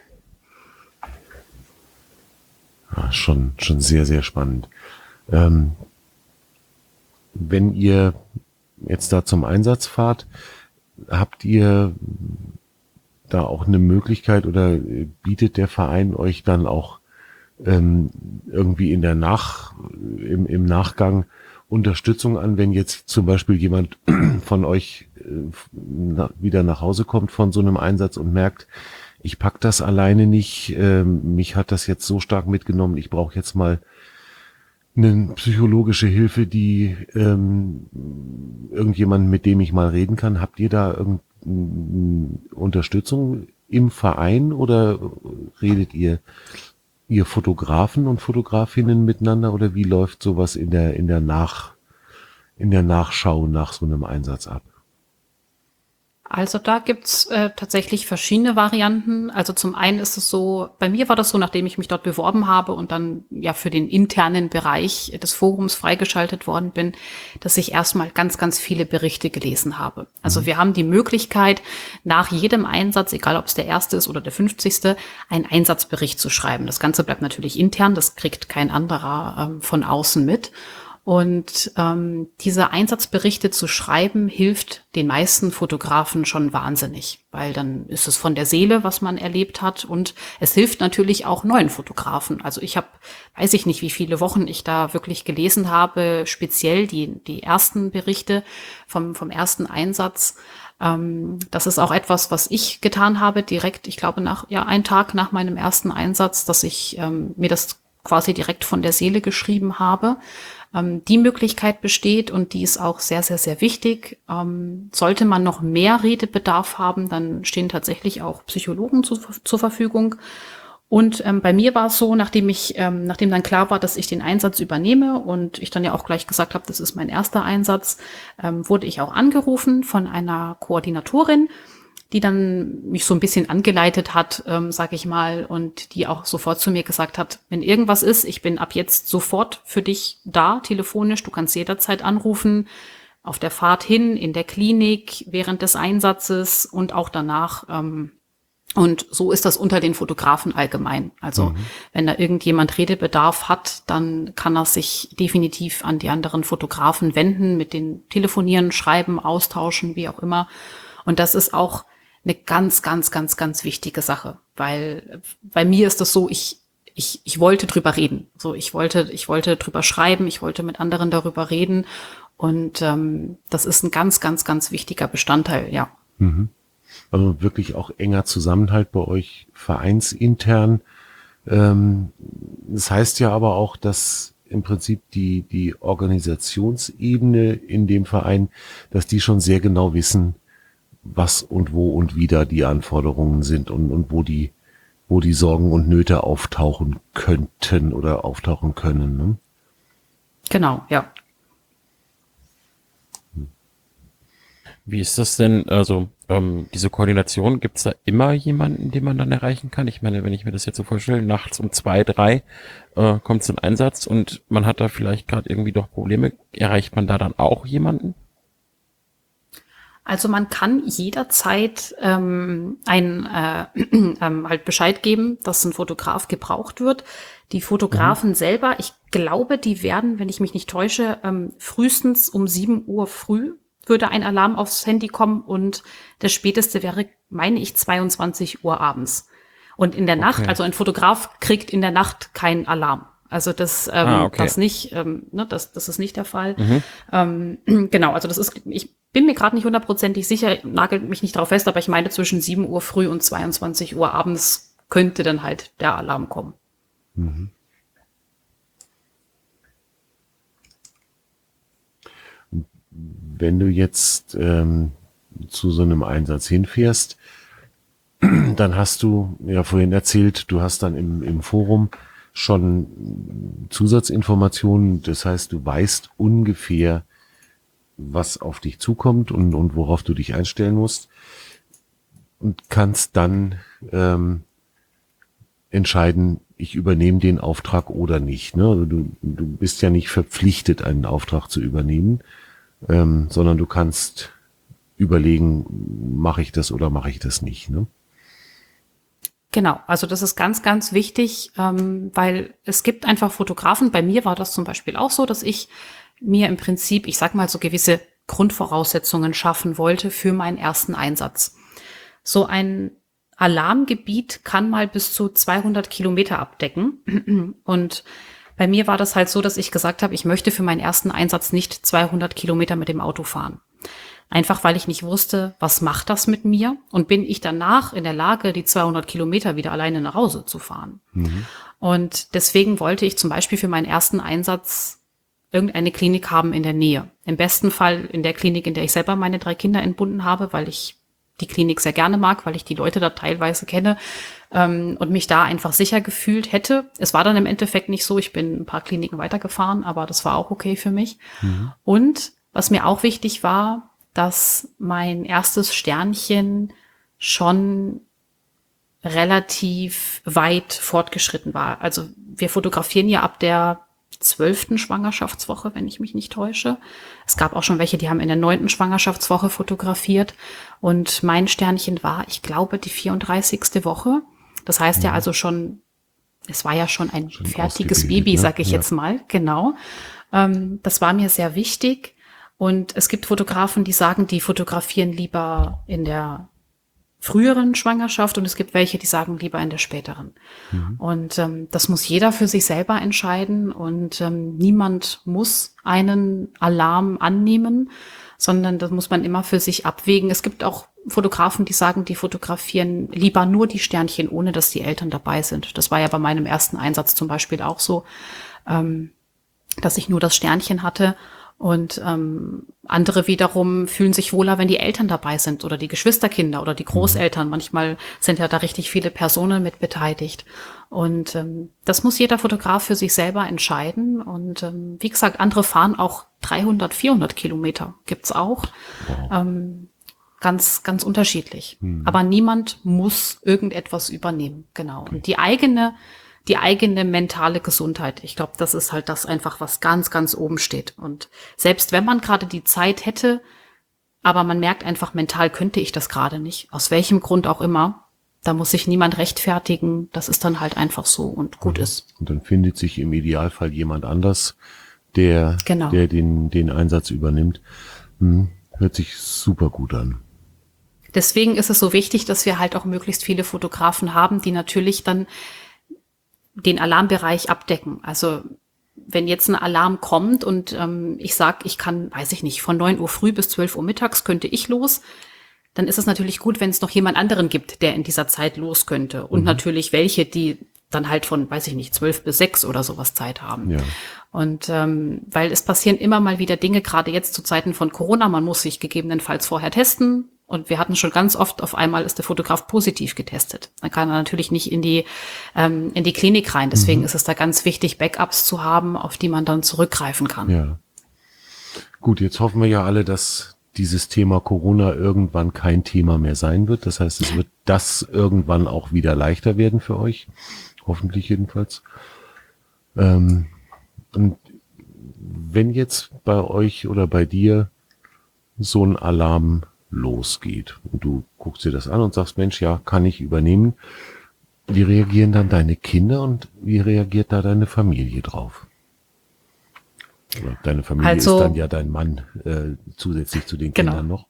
Ja, schon sehr, sehr spannend. Wenn ihr jetzt da zum Einsatz fahrt, habt ihr da auch eine Möglichkeit oder bietet der Verein euch dann auch irgendwie im Nachgang Unterstützung an, wenn jetzt zum Beispiel jemand von euch wieder nach Hause kommt von so einem Einsatz und merkt, ich pack das alleine nicht, mich hat das jetzt so stark mitgenommen, ich brauche jetzt mal eine psychologische Hilfe, die irgendjemand, mit dem ich mal reden kann. Habt ihr da irgendeine Unterstützung im Verein oder redet ihr Fotografen und Fotografinnen miteinander, oder wie läuft sowas in der Nachschau nach so einem Einsatz ab? Also da gibt's tatsächlich verschiedene Varianten. Also zum einen ist es so, bei mir war das so, nachdem ich mich dort beworben habe und dann ja für den internen Bereich des Forums freigeschaltet worden bin, dass ich erstmal ganz, ganz viele Berichte gelesen habe. Also wir haben die Möglichkeit, nach jedem Einsatz, egal ob es der erste ist oder der 50., einen Einsatzbericht zu schreiben. Das Ganze bleibt natürlich intern, das kriegt kein anderer von außen mit. Und diese Einsatzberichte zu schreiben, hilft den meisten Fotografen schon wahnsinnig, weil dann ist es von der Seele, was man erlebt hat, und es hilft natürlich auch neuen Fotografen. Also ich habe, weiß ich nicht, wie viele Wochen ich da wirklich gelesen habe, speziell die ersten Berichte vom ersten Einsatz. Das ist auch etwas, was ich getan habe, direkt, ich glaube, einen Tag nach meinem ersten Einsatz, dass ich mir das quasi direkt von der Seele geschrieben habe. Die Möglichkeit besteht und die ist auch sehr, sehr, sehr wichtig. Sollte man noch mehr Redebedarf haben, dann stehen tatsächlich auch Psychologen zur Verfügung. Und bei mir war es so, nachdem dann klar war, dass ich den Einsatz übernehme und ich dann ja auch gleich gesagt habe, das ist mein erster Einsatz, wurde ich auch angerufen von einer Koordinatorin, die dann mich so ein bisschen angeleitet hat, sag ich mal, und die auch sofort zu mir gesagt hat, wenn irgendwas ist, ich bin ab jetzt sofort für dich da, telefonisch, du kannst jederzeit anrufen, auf der Fahrt hin, in der Klinik, während des Einsatzes und auch danach. Und so ist das unter den Fotografen allgemein. Also wenn da irgendjemand Redebedarf hat, dann kann er sich definitiv an die anderen Fotografen wenden, mit denen telefonieren, schreiben, austauschen, wie auch immer. Und das ist auch eine ganz, ganz, ganz, ganz wichtige Sache, weil bei mir ist das so, ich wollte drüber reden. So, ich wollte drüber schreiben, ich wollte mit anderen darüber reden. Und das ist ein ganz, ganz, ganz wichtiger Bestandteil, ja. Also wirklich auch enger Zusammenhalt bei euch vereinsintern. Das heißt ja aber auch, dass im Prinzip die Organisationsebene in dem Verein, dass die schon sehr genau wissen, was und wo und wie da die Anforderungen sind und wo die Sorgen und Nöte auftauchen könnten oder auftauchen können. Ne? Genau, ja. Wie ist das denn, also diese Koordination, gibt's da immer jemanden, den man dann erreichen kann? Ich meine, wenn ich mir das jetzt so vorstelle, nachts um 2, 3 kommt zum Einsatz und man hat da vielleicht gerade irgendwie doch Probleme, erreicht man da dann auch jemanden? Also man kann jederzeit halt Bescheid geben, dass ein Fotograf gebraucht wird. Die Fotografen selber, ich glaube, die werden, wenn ich mich nicht täusche, frühestens um 7 Uhr früh würde ein Alarm aufs Handy kommen und das späteste wäre, meine ich, 22 Uhr abends. Und in der Nacht, also ein Fotograf kriegt in der Nacht keinen Alarm. Also das nicht, das ist nicht der Fall. Genau, also das ist, ich bin mir gerade nicht hundertprozentig sicher, nagelt mich nicht drauf fest, aber ich meine, zwischen 7 Uhr früh und 22 Uhr abends könnte dann halt der Alarm kommen. Wenn du jetzt zu so einem Einsatz hinfährst, dann hast du ja vorhin erzählt, du hast dann im Forum schon Zusatzinformationen. Das heißt, du weißt ungefähr, was auf dich zukommt und worauf du dich einstellen musst und kannst dann entscheiden, ich übernehme den Auftrag oder nicht. Ne? Also du bist ja nicht verpflichtet, einen Auftrag zu übernehmen, sondern du kannst überlegen, mache ich das oder mache ich das nicht. Ne? Genau, also das ist ganz, ganz wichtig, weil es gibt einfach Fotografen, bei mir war das zum Beispiel auch so, dass ich mir im Prinzip, ich sag mal, so gewisse Grundvoraussetzungen schaffen wollte für meinen ersten Einsatz. So ein Alarmgebiet kann mal bis zu 200 Kilometer abdecken und bei mir war das halt so, dass ich gesagt habe, ich möchte für meinen ersten Einsatz nicht 200 Kilometer mit dem Auto fahren. Einfach weil ich nicht wusste, was macht das mit mir und bin ich danach in der Lage, die 200 Kilometer wieder alleine nach Hause zu fahren. Und deswegen wollte ich zum Beispiel für meinen ersten Einsatz irgendeine Klinik haben in der Nähe. Im besten Fall in der Klinik, in der ich selber meine 3 Kinder entbunden habe, weil ich die Klinik sehr gerne mag, weil ich die Leute da teilweise kenne und mich da einfach sicher gefühlt hätte. Es war dann im Endeffekt nicht so, ich bin ein paar Kliniken weitergefahren, aber das war auch okay für mich. Und was mir auch wichtig war, dass mein erstes Sternchen schon relativ weit fortgeschritten war. Also wir fotografieren ja ab der 12. Schwangerschaftswoche, wenn ich mich nicht täusche. Es gab auch schon welche, die haben in der 9. Schwangerschaftswoche fotografiert. Und mein Sternchen war, ich glaube, die 34. Woche. Das heißt ja also schon, es war ja schon ein fertiges Baby, sag ich jetzt mal. Genau. Das war mir sehr wichtig. Und es gibt Fotografen, die sagen, die fotografieren lieber in der früheren Schwangerschaft und es gibt welche, die sagen lieber in der späteren. Und das muss jeder für sich selber entscheiden und niemand muss einen Alarm annehmen, sondern das muss man immer für sich abwägen. Es gibt auch Fotografen, die sagen, die fotografieren lieber nur die Sternchen, ohne dass die Eltern dabei sind. Das war ja bei meinem ersten Einsatz zum Beispiel auch so, dass ich nur das Sternchen hatte. Und andere wiederum fühlen sich wohler, wenn die Eltern dabei sind oder die Geschwisterkinder oder die Großeltern. Manchmal sind ja da richtig viele Personen mit beteiligt. Und das muss jeder Fotograf für sich selber entscheiden. Und wie gesagt, andere fahren auch 300, 400 Kilometer. Gibt's auch. ganz, ganz unterschiedlich. Aber niemand muss irgendetwas übernehmen. Genau. Und die eigene mentale Gesundheit. Ich glaube, das ist halt das einfach, was ganz, ganz oben steht. Und selbst wenn man gerade die Zeit hätte, aber man merkt einfach, mental könnte ich das gerade nicht. Aus welchem Grund auch immer. Da muss sich niemand rechtfertigen. Das ist dann halt einfach so und gut ist. Und dann findet sich im Idealfall jemand anders, der den Einsatz übernimmt. Hört sich super gut an. Deswegen ist es so wichtig, dass wir halt auch möglichst viele Fotografen haben, die natürlich dann den Alarmbereich abdecken. Also wenn jetzt ein Alarm kommt und ich sage, ich kann, weiß ich nicht, von 9 Uhr früh bis 12 Uhr mittags könnte ich los, dann ist es natürlich gut, wenn es noch jemand anderen gibt, der in dieser Zeit los könnte. Und natürlich welche, die dann halt von, weiß ich nicht, 12 bis 6 oder sowas Zeit haben. Ja. Und weil es passieren immer mal wieder Dinge, gerade jetzt zu Zeiten von Corona, man muss sich gegebenenfalls vorher testen. Und wir hatten schon ganz oft, auf einmal ist der Fotograf positiv getestet. Dann kann er natürlich nicht in die Klinik rein. Deswegen ist es da ganz wichtig, Backups zu haben, auf die man dann zurückgreifen kann. Ja. Gut, jetzt hoffen wir ja alle, dass dieses Thema Corona irgendwann kein Thema mehr sein wird. Das heißt, es wird das irgendwann auch wieder leichter werden für euch. Hoffentlich jedenfalls. Und wenn jetzt bei euch oder bei dir so ein Alarm losgeht und du guckst dir das an und sagst, Mensch, ja, kann ich übernehmen. Wie reagieren dann deine Kinder und wie reagiert da deine Familie drauf? Oder deine Familie ist dann ja dein Mann zusätzlich zu den Kindern noch.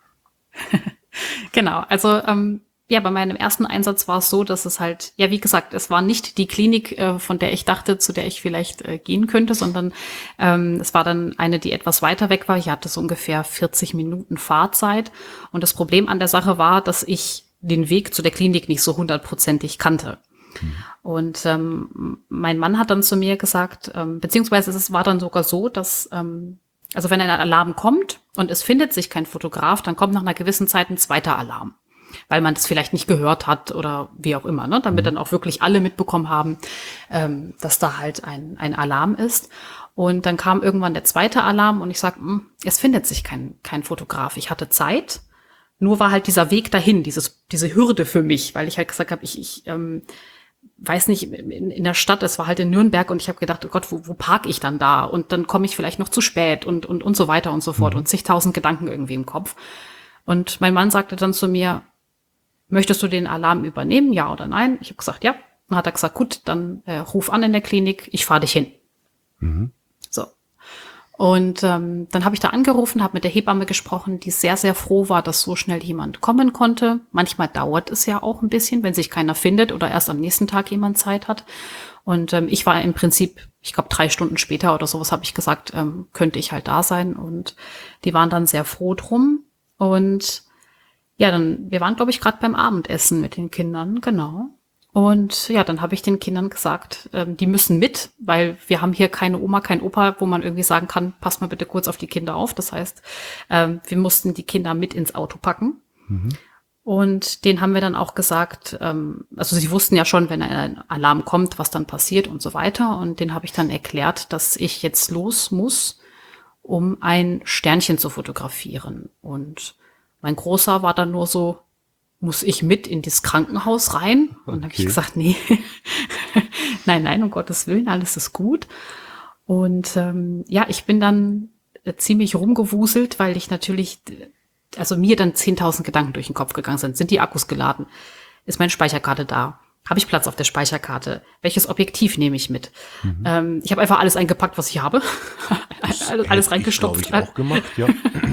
Genau, also ja, bei meinem ersten Einsatz war es so, dass es halt, ja, wie gesagt, es war nicht die Klinik, von der ich dachte, zu der ich vielleicht gehen könnte, sondern es war dann eine, die etwas weiter weg war. Ich hatte so ungefähr 40 Minuten Fahrzeit. Und das Problem an der Sache war, dass ich den Weg zu der Klinik nicht so 100%ig kannte. Und mein Mann hat dann zu mir gesagt, beziehungsweise es war dann sogar so, dass also wenn ein Alarm kommt und es findet sich kein Fotograf, dann kommt nach einer gewissen Zeit ein zweiter Alarm, weil man das vielleicht nicht gehört hat oder wie auch immer, ne? Damit dann auch wirklich alle mitbekommen haben, dass da halt ein Alarm ist. Und dann kam irgendwann der zweite Alarm und ich sag, es findet sich kein Fotograf. Ich hatte Zeit, nur war halt dieser Weg dahin, diese Hürde für mich, weil ich halt gesagt habe, ich weiß nicht, in der Stadt, es war halt in Nürnberg und ich habe gedacht, oh Gott, wo parke ich dann da? Und dann komme ich vielleicht noch zu spät und so weiter und so fort und zigtausend Gedanken irgendwie im Kopf. Und mein Mann sagte dann zu mir, möchtest du den Alarm übernehmen, ja oder nein? Ich habe gesagt, ja. Dann hat er gesagt, gut, dann ruf an in der Klinik, ich fahre dich hin. So. Und dann habe ich da angerufen, habe mit der Hebamme gesprochen, die sehr, sehr froh war, dass so schnell jemand kommen konnte. Manchmal dauert es ja auch ein bisschen, wenn sich keiner findet oder erst am nächsten Tag jemand Zeit hat. Und ich war im Prinzip, ich glaube 3 Stunden später oder sowas, habe ich gesagt, könnte ich halt da sein. Und die waren dann sehr froh drum. Und ja, wir waren, glaube ich, gerade beim Abendessen mit den Kindern, genau. Und ja, dann habe ich den Kindern gesagt, die müssen mit, weil wir haben hier keine Oma, kein Opa, wo man irgendwie sagen kann, passt mal bitte kurz auf die Kinder auf. Das heißt, wir mussten die Kinder mit ins Auto packen. Und denen haben wir dann auch gesagt, also sie wussten ja schon, wenn ein Alarm kommt, was dann passiert und so weiter. Und denen habe ich dann erklärt, dass ich jetzt los muss, um ein Sternchen zu fotografieren. Und mein Großer war dann nur so, muss ich mit in das Krankenhaus rein? Und dann habe ich gesagt, nee, nein, um Gottes Willen, alles ist gut. Und ja, ich bin dann ziemlich rumgewuselt, weil ich natürlich, also mir dann 10.000 Gedanken durch den Kopf gegangen sind. Sind die Akkus geladen? Ist meine Speicherkarte da? Habe ich Platz auf der Speicherkarte? Welches Objektiv nehme ich mit? Ich habe einfach alles eingepackt, was ich habe. alles reingestopft. Ich auch gemacht, ja.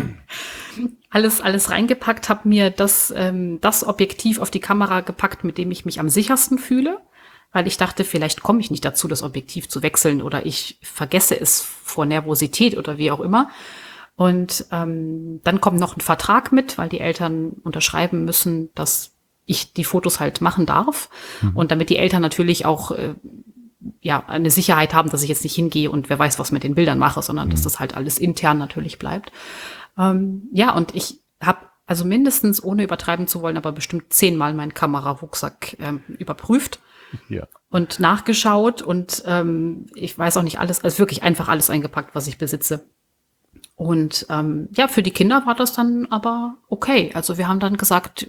Alles reingepackt, habe mir das Objektiv auf die Kamera gepackt, mit dem ich mich am sichersten fühle, weil ich dachte, vielleicht komme ich nicht dazu, das Objektiv zu wechseln oder ich vergesse es vor Nervosität oder wie auch immer. Und dann kommt noch ein Vertrag mit, weil die Eltern unterschreiben müssen, dass ich die Fotos halt machen darf. Und damit die Eltern natürlich auch ja eine Sicherheit haben, dass ich jetzt nicht hingehe und wer weiß, was mit den Bildern mache, sondern dass das halt alles intern natürlich bleibt. Ja, und ich habe also mindestens, ohne übertreiben zu wollen, aber bestimmt 10-mal meinen Kamerarucksack überprüft und nachgeschaut und ich weiß auch nicht alles, also wirklich einfach alles eingepackt, was ich besitze. Und für die Kinder war das dann aber okay. Also wir haben dann gesagt,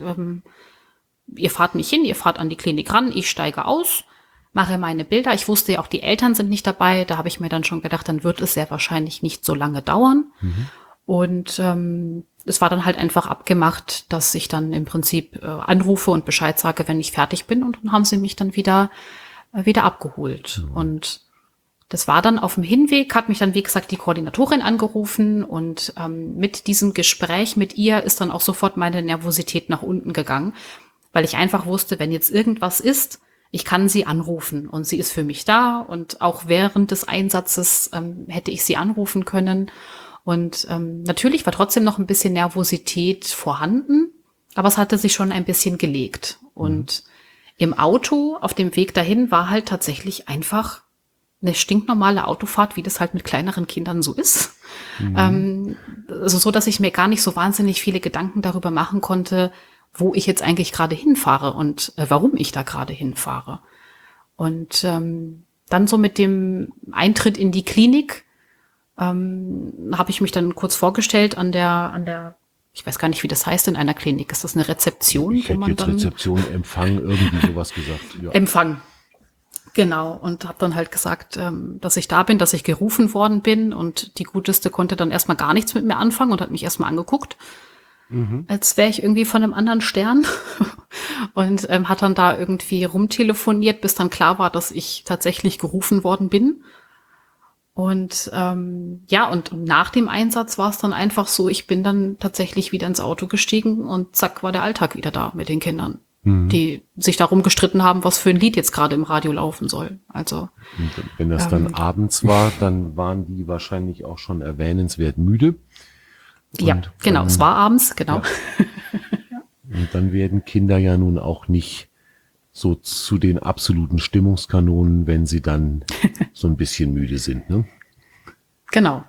ihr fahrt nicht hin, ihr fahrt an die Klinik ran, ich steige aus, mache meine Bilder. Ich wusste ja auch, die Eltern sind nicht dabei. Da habe ich mir dann schon gedacht, dann wird es sehr wahrscheinlich nicht so lange dauern. Und es war dann halt einfach abgemacht, dass ich dann im Prinzip anrufe und Bescheid sage, wenn ich fertig bin. Und dann haben sie mich dann wieder abgeholt. Und das war dann auf dem Hinweg, hat mich dann, wie gesagt, die Koordinatorin angerufen. Und mit diesem Gespräch mit ihr ist dann auch sofort meine Nervosität nach unten gegangen, weil ich einfach wusste, wenn jetzt irgendwas ist, ich kann sie anrufen und sie ist für mich da. Und auch während des Einsatzes hätte ich sie anrufen können. Und natürlich war trotzdem noch ein bisschen Nervosität vorhanden, aber es hatte sich schon ein bisschen gelegt. Und im Auto auf dem Weg dahin war halt tatsächlich einfach eine stinknormale Autofahrt, wie das halt mit kleineren Kindern so ist. Also so, dass ich mir gar nicht so wahnsinnig viele Gedanken darüber machen konnte, wo ich jetzt eigentlich gerade hinfahre und warum ich da gerade hinfahre. Und dann so mit dem Eintritt in die Klinik habe ich mich dann kurz vorgestellt an der, ich weiß gar nicht, wie das heißt in einer Klinik. Ist das eine Rezeption? Ich hätte jetzt Rezeption, Empfang, irgendwie sowas gesagt. Ja. Empfang, genau. Und habe dann halt gesagt, dass ich da bin, dass ich gerufen worden bin. Und die Guteste konnte dann erstmal gar nichts mit mir anfangen und hat mich erstmal angeguckt, als wäre ich irgendwie von einem anderen Stern. Und hat dann da irgendwie rumtelefoniert, bis dann klar war, dass ich tatsächlich gerufen worden bin. Und und nach dem Einsatz war es dann einfach so, ich bin dann tatsächlich wieder ins Auto gestiegen und zack war der Alltag wieder da mit den Kindern, die sich darum gestritten haben, was für ein Lied jetzt gerade im Radio laufen soll. Also und wenn das dann abends war, dann waren die wahrscheinlich auch schon erwähnenswert müde. Ja, genau, es war abends, genau. Ja. Und dann werden Kinder ja nun auch nicht so zu den absoluten Stimmungskanonen, wenn sie dann so ein bisschen müde sind, ne? Genau.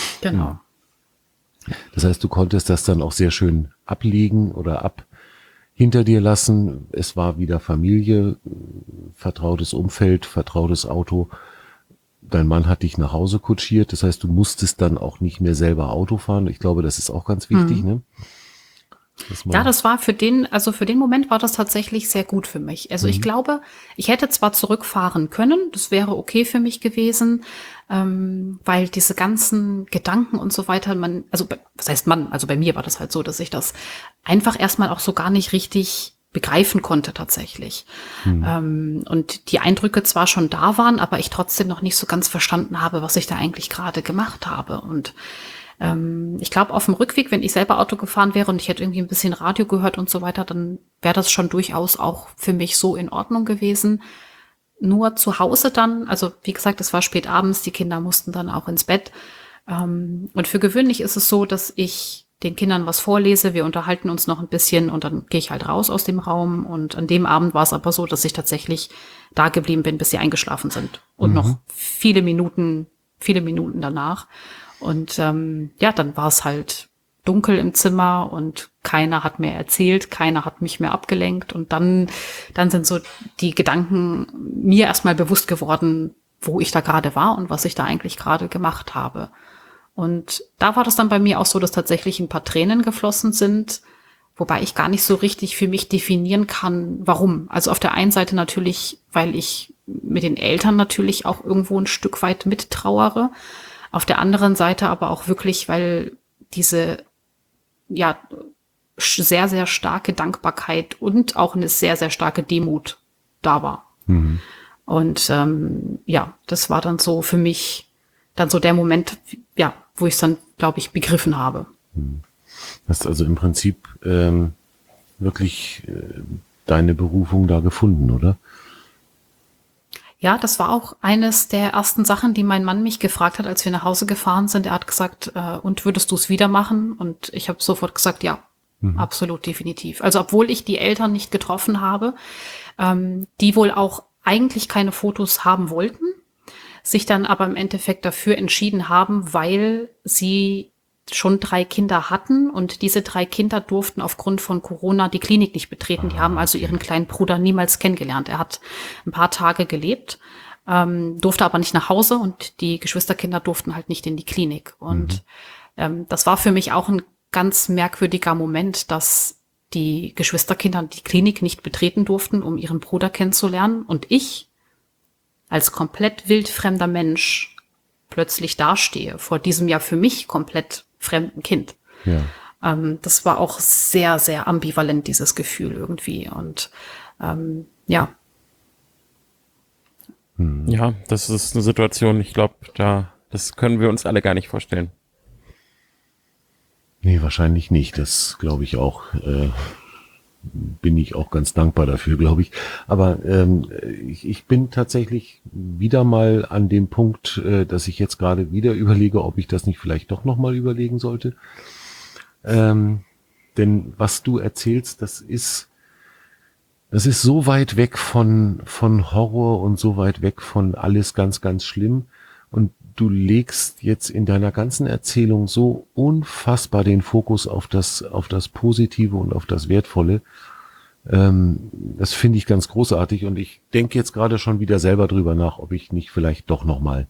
Das heißt, du konntest das dann auch sehr schön ablegen oder hinter dir lassen. Es war wieder Familie, vertrautes Umfeld, vertrautes Auto. Dein Mann hat dich nach Hause kutschiert. Das heißt, du musstest dann auch nicht mehr selber Auto fahren. Ich glaube, das ist auch ganz wichtig, ne? Ja, das war für den Moment war das tatsächlich sehr gut für mich. Also ich glaube, ich hätte zwar zurückfahren können, das wäre okay für mich gewesen, weil diese ganzen Gedanken und so weiter, also bei mir war das halt so, dass ich das einfach erstmal auch so gar nicht richtig begreifen konnte tatsächlich. Und die Eindrücke zwar schon da waren, aber ich trotzdem noch nicht so ganz verstanden habe, was ich da eigentlich gerade gemacht habe. Und ich glaube, auf dem Rückweg, wenn ich selber Auto gefahren wäre und ich hätte irgendwie ein bisschen Radio gehört und so weiter, dann wäre das schon durchaus auch für mich so in Ordnung gewesen. Nur zu Hause dann, also wie gesagt, es war spät abends, die Kinder mussten dann auch ins Bett. Und für gewöhnlich ist es so, dass ich den Kindern was vorlese, wir unterhalten uns noch ein bisschen und dann gehe ich halt raus aus dem Raum. Und an dem Abend war es aber so, dass ich tatsächlich da geblieben bin, bis sie eingeschlafen sind. Und noch viele Minuten danach. Und dann war es halt dunkel im Zimmer und keiner hat mehr erzählt, keiner hat mich mehr abgelenkt. Und dann sind so die Gedanken mir erstmal bewusst geworden, wo ich da gerade war und was ich da eigentlich gerade gemacht habe. Und da war das dann bei mir auch so, dass tatsächlich ein paar Tränen geflossen sind, wobei ich gar nicht so richtig für mich definieren kann, warum. Also auf der einen Seite natürlich, weil ich mit den Eltern natürlich auch irgendwo ein Stück weit mittrauere. Auf der anderen Seite aber auch wirklich, weil diese sehr, sehr starke Dankbarkeit und auch eine sehr, sehr starke Demut da war. Und das war dann so für mich dann so der Moment, wo ich es dann, glaube ich, begriffen habe. Hast also im Prinzip wirklich deine Berufung da gefunden, oder? Ja, das war auch eines der ersten Sachen, die mein Mann mich gefragt hat, als wir nach Hause gefahren sind. Er hat gesagt, und würdest du es wieder machen? Und ich habe sofort gesagt, ja, absolut, definitiv. Also obwohl ich die Eltern nicht getroffen habe, die wohl auch eigentlich keine Fotos haben wollten, sich dann aber im Endeffekt dafür entschieden haben, weil sie schon 3 Kinder hatten und diese 3 Kinder durften aufgrund von Corona die Klinik nicht betreten. Die haben also ihren kleinen Bruder niemals kennengelernt. Er hat ein paar Tage gelebt, durfte aber nicht nach Hause und die Geschwisterkinder durften halt nicht in die Klinik. Und das war für mich auch ein ganz merkwürdiger Moment, dass die Geschwisterkinder die Klinik nicht betreten durften, um ihren Bruder kennenzulernen. Und ich als komplett wildfremder Mensch plötzlich dastehe vor diesem ja für mich komplett fremden Kind. Ja. Das war auch sehr, sehr ambivalent, dieses Gefühl irgendwie. Und ja. Ja, das ist eine Situation, ich glaube, das können wir uns alle gar nicht vorstellen. Nee, wahrscheinlich nicht. Das glaube ich auch. Bin ich auch ganz dankbar dafür, glaube ich. Aber ich bin tatsächlich wieder mal an dem Punkt, dass ich jetzt gerade wieder überlege, ob ich das nicht vielleicht doch nochmal überlegen sollte. Denn was du erzählst, das ist so weit weg von Horror und so weit weg von alles ganz, ganz schlimm. Und du legst jetzt in deiner ganzen Erzählung so unfassbar den Fokus auf das Positive und auf das Wertvolle. Das finde ich ganz großartig und ich denke jetzt gerade schon wieder selber drüber nach, ob ich nicht vielleicht doch nochmal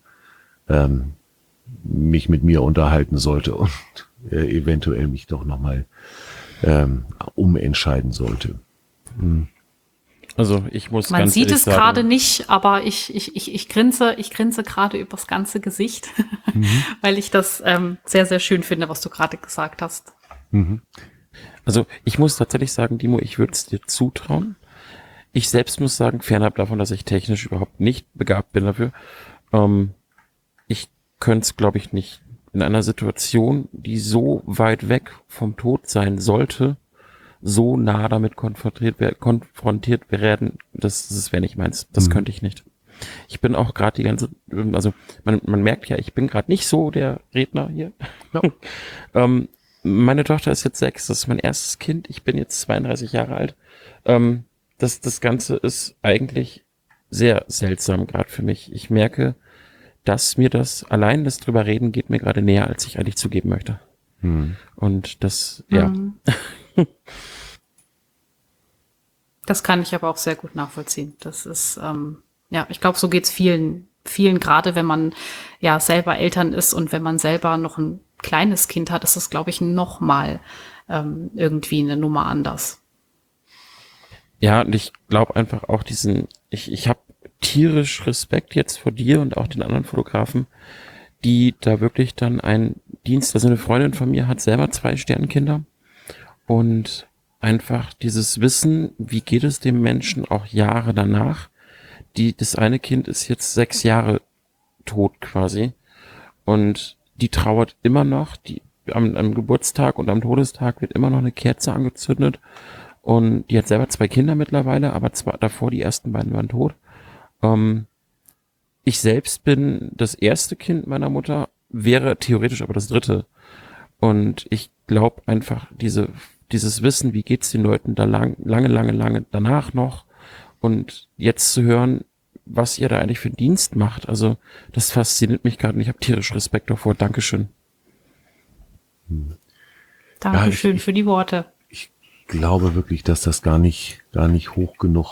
mich mit mir unterhalten sollte und eventuell mich doch nochmal umentscheiden sollte. Also ich muss Man ganz sieht ehrlich es sagen, gerade nicht, aber ich grinse gerade übers ganze Gesicht, weil ich das sehr, sehr schön finde, was du gerade gesagt hast. also ich muss tatsächlich sagen, Dimo, ich würde es dir zutrauen. Ich selbst muss sagen, fernab davon, dass ich technisch überhaupt nicht begabt bin dafür, ich könnte es, glaube ich, nicht in einer Situation, die so weit weg vom Tod sein sollte, so nah damit konfrontiert werden, das wäre nicht meins. Das könnte ich nicht. Ich bin auch gerade also man merkt ja, ich bin gerade nicht so der Redner hier. Ja. Meine Tochter ist jetzt 6, das ist mein erstes Kind, ich bin jetzt 32 Jahre alt. Das Ganze ist eigentlich sehr seltsam gerade für mich. Ich merke, dass mir das drüber reden geht mir gerade näher, als ich eigentlich zugeben möchte. Und das, ja. Das kann ich aber auch sehr gut nachvollziehen. Das ist, ja, ich glaube, so geht's vielen, gerade wenn man ja selber Eltern ist und wenn man selber noch ein kleines Kind hat, ist das, glaube ich, noch mal irgendwie eine Nummer anders. Ja, und ich glaube einfach auch ich habe tierisch Respekt jetzt vor dir und auch den anderen Fotografen, die da wirklich dann also eine Freundin von mir hat selber 2 Sternkinder und einfach dieses Wissen, wie geht es dem Menschen auch Jahre danach. Das eine Kind ist jetzt 6 Jahre tot quasi und die trauert immer noch, am Geburtstag und am Todestag wird immer noch eine Kerze angezündet und die hat selber 2 Kinder mittlerweile, aber davor die ersten beiden waren tot. Ich selbst bin das erste Kind meiner Mutter, wäre theoretisch aber das dritte und ich glaube einfach dieses Wissen, wie geht's den Leuten da lange danach noch und jetzt zu hören, was ihr da eigentlich für einen Dienst macht, also das fasziniert mich gerade und ich habe tierisch Respekt davor. Dankeschön. Dankeschön für die Worte. Ich glaube wirklich, dass das gar nicht hoch genug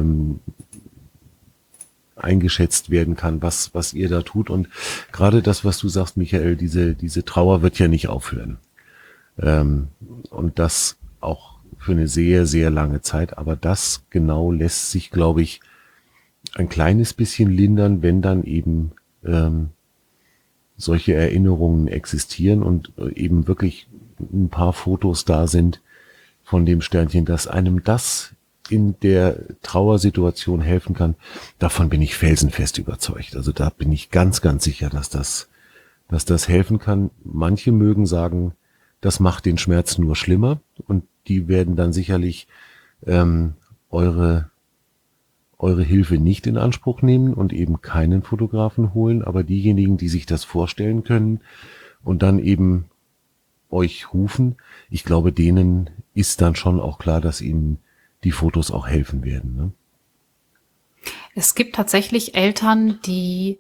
eingeschätzt werden kann, was ihr da tut. Und gerade das, was du sagst, Michael, diese Trauer wird ja nicht aufhören. Und das auch für eine sehr, sehr lange Zeit. Aber das genau lässt sich, glaube ich, ein kleines bisschen lindern, wenn dann eben solche Erinnerungen existieren und eben wirklich ein paar Fotos da sind von dem Sternchen, dass einem das in der Trauersituation helfen kann. Davon bin ich felsenfest überzeugt. Also da bin ich ganz, ganz sicher, dass das helfen kann. Manche mögen sagen, das macht den Schmerz nur schlimmer und die werden dann sicherlich eure Hilfe nicht in Anspruch nehmen und eben keinen Fotografen holen, aber diejenigen, die sich das vorstellen können und dann eben euch rufen, ich glaube, denen ist dann schon auch klar, dass ihnen die Fotos auch helfen werden. Ne? Es gibt tatsächlich Eltern, die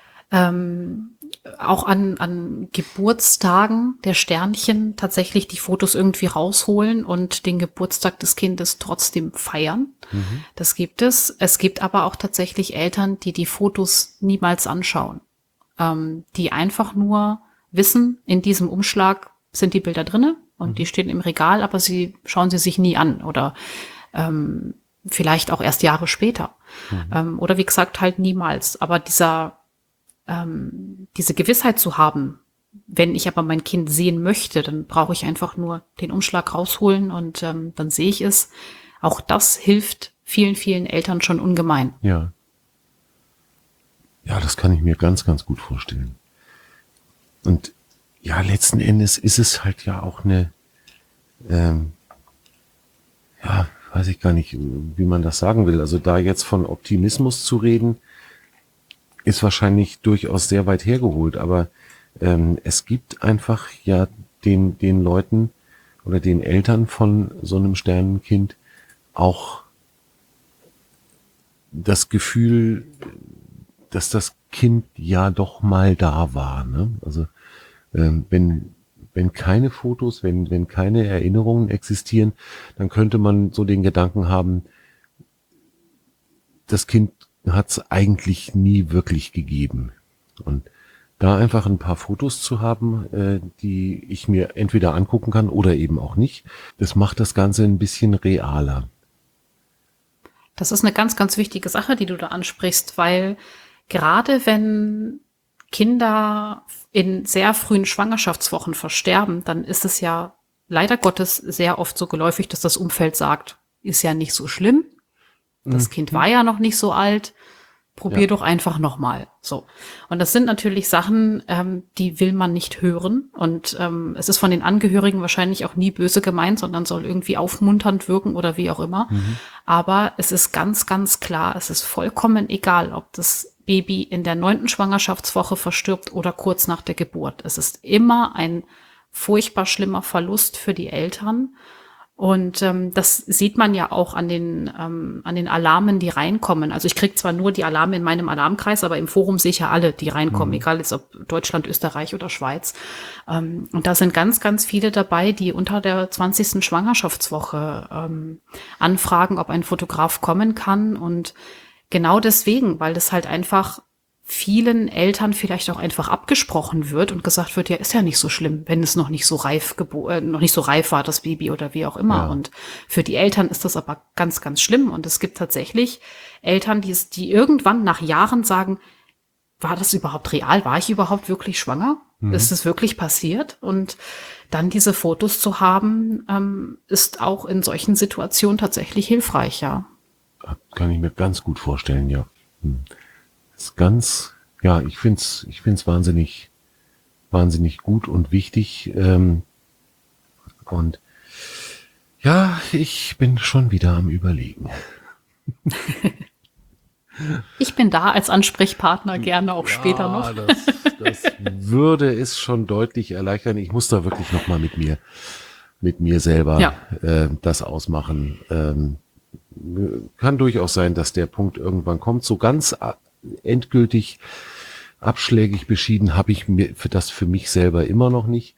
auch an Geburtstagen der Sternchen tatsächlich die Fotos irgendwie rausholen und den Geburtstag des Kindes trotzdem feiern. Das gibt es. Es gibt aber auch tatsächlich Eltern, die die Fotos niemals anschauen, die einfach nur wissen, in diesem Umschlag sind die Bilder drinne und die stehen im Regal, aber sie schauen sie sich nie an oder vielleicht auch erst Jahre später. Oder wie gesagt, halt niemals. Aber diese Gewissheit zu haben, wenn ich aber mein Kind sehen möchte, dann brauche ich einfach nur den Umschlag rausholen und dann sehe ich es. Auch das hilft vielen, vielen Eltern schon ungemein. Ja. Ja, das kann ich mir ganz, ganz gut vorstellen. Und ja, letzten Endes ist es halt ja auch eine, ja, weiß ich gar nicht, wie man das sagen will. Also da jetzt von Optimismus zu reden, ist wahrscheinlich durchaus sehr weit hergeholt. Aber es gibt einfach ja den Leuten oder den Eltern von so einem Sternenkind auch das Gefühl, dass das Kind ja doch mal da war. Ne? Also wenn keine Fotos, wenn keine Erinnerungen existieren, dann könnte man so den Gedanken haben, das Kind hat es eigentlich nie wirklich gegeben. Und da einfach ein paar Fotos zu haben, die ich mir entweder angucken kann oder eben auch nicht, das macht das Ganze ein bisschen realer. Das ist eine ganz, ganz wichtige Sache, die du da ansprichst, weil gerade wenn Kinder in sehr frühen Schwangerschaftswochen versterben, dann ist es ja leider Gottes sehr oft so geläufig, dass das Umfeld sagt, ist ja nicht so schlimm. Das Kind war ja noch nicht so alt. Probier doch einfach nochmal. So. Und das sind natürlich Sachen, die will man nicht hören. Und es ist von den Angehörigen wahrscheinlich auch nie böse gemeint, sondern soll irgendwie aufmunternd wirken oder wie auch immer. Aber es ist ganz, ganz klar, es ist vollkommen egal, ob das Baby in der 9. Schwangerschaftswoche verstirbt oder kurz nach der Geburt. Es ist immer ein furchtbar schlimmer Verlust für die Eltern. Und das sieht man ja auch an den Alarmen, die reinkommen. Also ich kriege zwar nur die Alarme in meinem Alarmkreis, aber im Forum sehe ich ja alle, die reinkommen, egal jetzt ob Deutschland, Österreich oder Schweiz. Und da sind ganz, ganz viele dabei, die unter der 20. Schwangerschaftswoche anfragen, ob ein Fotograf kommen kann. Und genau deswegen, weil das halt einfach vielen Eltern vielleicht auch einfach abgesprochen wird und gesagt wird, ja, ist ja nicht so schlimm, wenn es noch nicht so reif war, das Baby oder wie auch immer. Ja. Und für die Eltern ist das aber ganz, ganz schlimm. Und es gibt tatsächlich Eltern, die irgendwann nach Jahren sagen, war das überhaupt real? War ich überhaupt wirklich schwanger? Ist es wirklich passiert? Und dann diese Fotos zu haben, ist auch in solchen Situationen tatsächlich hilfreich, ja. Kann ich mir ganz gut vorstellen, ja. Ist ganz, ja, ich find's wahnsinnig, wahnsinnig gut und wichtig. Und ja, ich bin schon wieder am Überlegen. Ich bin da als Ansprechpartner gerne auch später noch. Das würde es schon deutlich erleichtern. Ich muss da wirklich noch mal mit mir selber das ausmachen. Kann durchaus sein, dass der Punkt irgendwann kommt. So ganz endgültig abschlägig beschieden habe ich mir für mich selber immer noch nicht.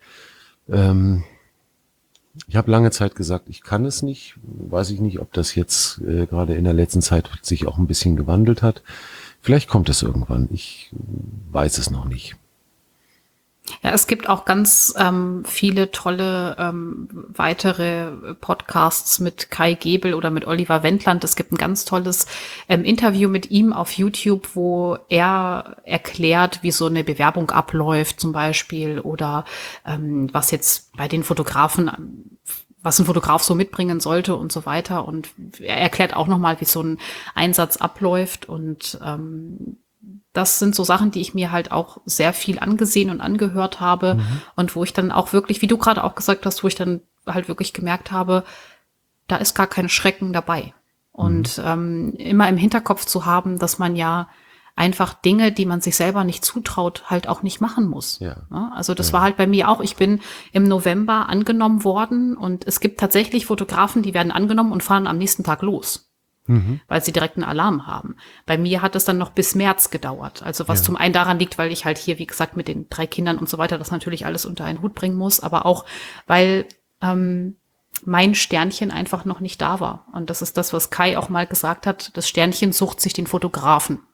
Ich habe lange Zeit gesagt, ich kann es nicht. Weiß ich nicht, ob das jetzt gerade in der letzten Zeit sich auch ein bisschen gewandelt hat. Vielleicht kommt es irgendwann. Ich weiß es noch nicht. Ja, es gibt auch ganz viele tolle weitere Podcasts mit Kai Gebel oder mit Oliver Wendland. Es gibt ein ganz tolles Interview mit ihm auf YouTube, wo er erklärt, wie so eine Bewerbung abläuft zum Beispiel oder was jetzt bei den Fotografen, was ein Fotograf so mitbringen sollte und so weiter. Und er erklärt auch nochmal, wie so ein Einsatz abläuft und das sind so Sachen, die ich mir halt auch sehr viel angesehen und angehört habe und wo ich dann auch wirklich, wie du gerade auch gesagt hast, wo ich dann halt wirklich gemerkt habe, da ist gar kein Schrecken dabei. Und immer im Hinterkopf zu haben, dass man ja einfach Dinge, die man sich selber nicht zutraut, halt auch nicht machen muss. Ja. Also das war halt bei mir auch, ich bin im November angenommen worden und es gibt tatsächlich Fotografen, die werden angenommen und fahren am nächsten Tag los. Weil sie direkt einen Alarm haben. Bei mir hat es dann noch bis März gedauert. Also was zum einen daran liegt, weil ich halt hier, wie gesagt, mit den 3 Kindern und so weiter das natürlich alles unter einen Hut bringen muss, aber auch, weil mein Sternchen einfach noch nicht da war. Und das ist das, was Kai auch mal gesagt hat, das Sternchen sucht sich den Fotografen.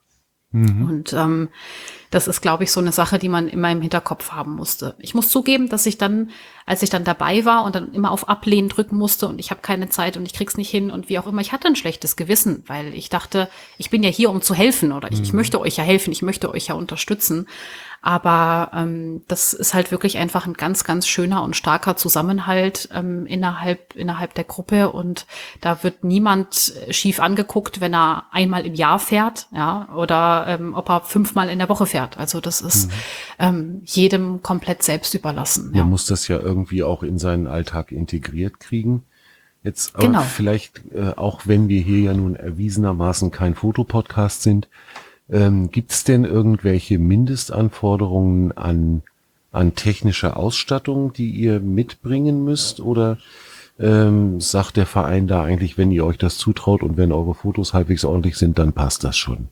Und das ist, glaube ich, so eine Sache, die man immer im Hinterkopf haben musste. Ich muss zugeben, dass ich dann, als ich dann dabei war und dann immer auf Ablehnen drücken musste und ich habe keine Zeit und ich krieg's nicht hin und wie auch immer, ich hatte ein schlechtes Gewissen, weil ich dachte, ich bin ja hier, um zu helfen oder ich möchte euch ja helfen, ich möchte euch ja unterstützen. Aber das ist halt wirklich einfach ein ganz, ganz schöner und starker Zusammenhalt innerhalb der Gruppe. Und da wird niemand schief angeguckt, wenn er einmal im Jahr fährt, ja, oder ob er 5-mal in der Woche fährt. Also das ist jedem komplett selbst überlassen. Ja. Man muss das ja irgendwie auch in seinen Alltag integriert kriegen. Jetzt aber Genau. vielleicht, auch wenn wir hier ja nun erwiesenermaßen kein Fotopodcast sind, gibt es denn irgendwelche Mindestanforderungen an technische Ausstattung, die ihr mitbringen müsst? Oder sagt der Verein da eigentlich, wenn ihr euch das zutraut und wenn eure Fotos halbwegs ordentlich sind, dann passt das schon?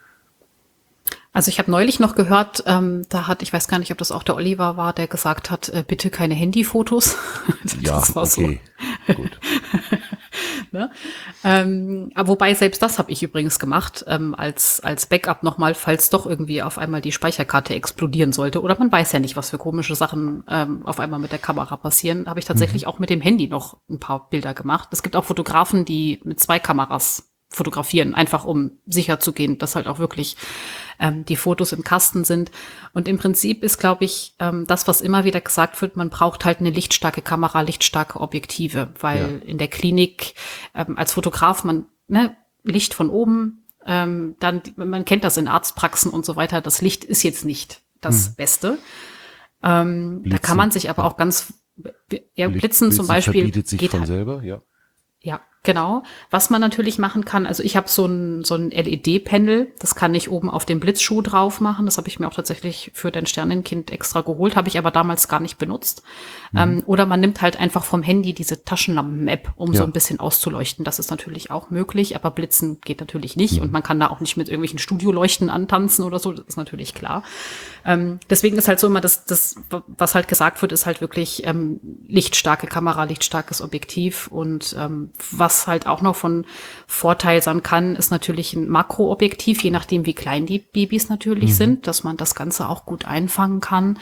Also ich habe neulich noch gehört, ich weiß gar nicht, ob das auch der Oliver war, der gesagt hat, bitte keine Handyfotos. Ja, Das war okay, gut. Ne? Aber wobei selbst das habe ich übrigens gemacht, als Backup nochmal, falls doch irgendwie auf einmal die Speicherkarte explodieren sollte. Oder man weiß ja nicht, was für komische Sachen auf einmal mit der Kamera passieren. Habe ich tatsächlich auch mit dem Handy noch ein paar Bilder gemacht. Es gibt auch Fotografen, die mit 2 Kameras fotografieren, einfach um sicher zu gehen, dass halt auch wirklich die Fotos im Kasten sind. Und im Prinzip ist, glaube ich, das, was immer wieder gesagt wird, man braucht halt eine lichtstarke Kamera, lichtstarke Objektive, weil in der Klinik als Fotograf Licht von oben, dann, man kennt das in Arztpraxen und so weiter, das Licht ist jetzt nicht das Beste. Da kann man sich aber auch Blitzen zum Beispiel verbietet sich geht von halt. selber, ja. Ja, genau. Was man natürlich machen kann, also ich habe so ein LED-Panel, das kann ich oben auf den Blitzschuh drauf machen. Das habe ich mir auch tatsächlich für dein Sternenkind extra geholt, habe ich aber damals gar nicht benutzt. Oder man nimmt halt einfach vom Handy diese Taschenlampen-App, um so ein bisschen auszuleuchten. Das ist natürlich auch möglich, aber Blitzen geht natürlich nicht. Und man kann da auch nicht mit irgendwelchen Studioleuchten antanzen oder so, das ist natürlich klar. Deswegen ist halt so immer das, was halt gesagt wird, ist halt wirklich lichtstarke Kamera, lichtstarkes Objektiv. Und was halt auch noch von Vorteil sein kann, ist natürlich ein Makroobjektiv, je nachdem wie klein die Babys natürlich sind, dass man das Ganze auch gut einfangen kann.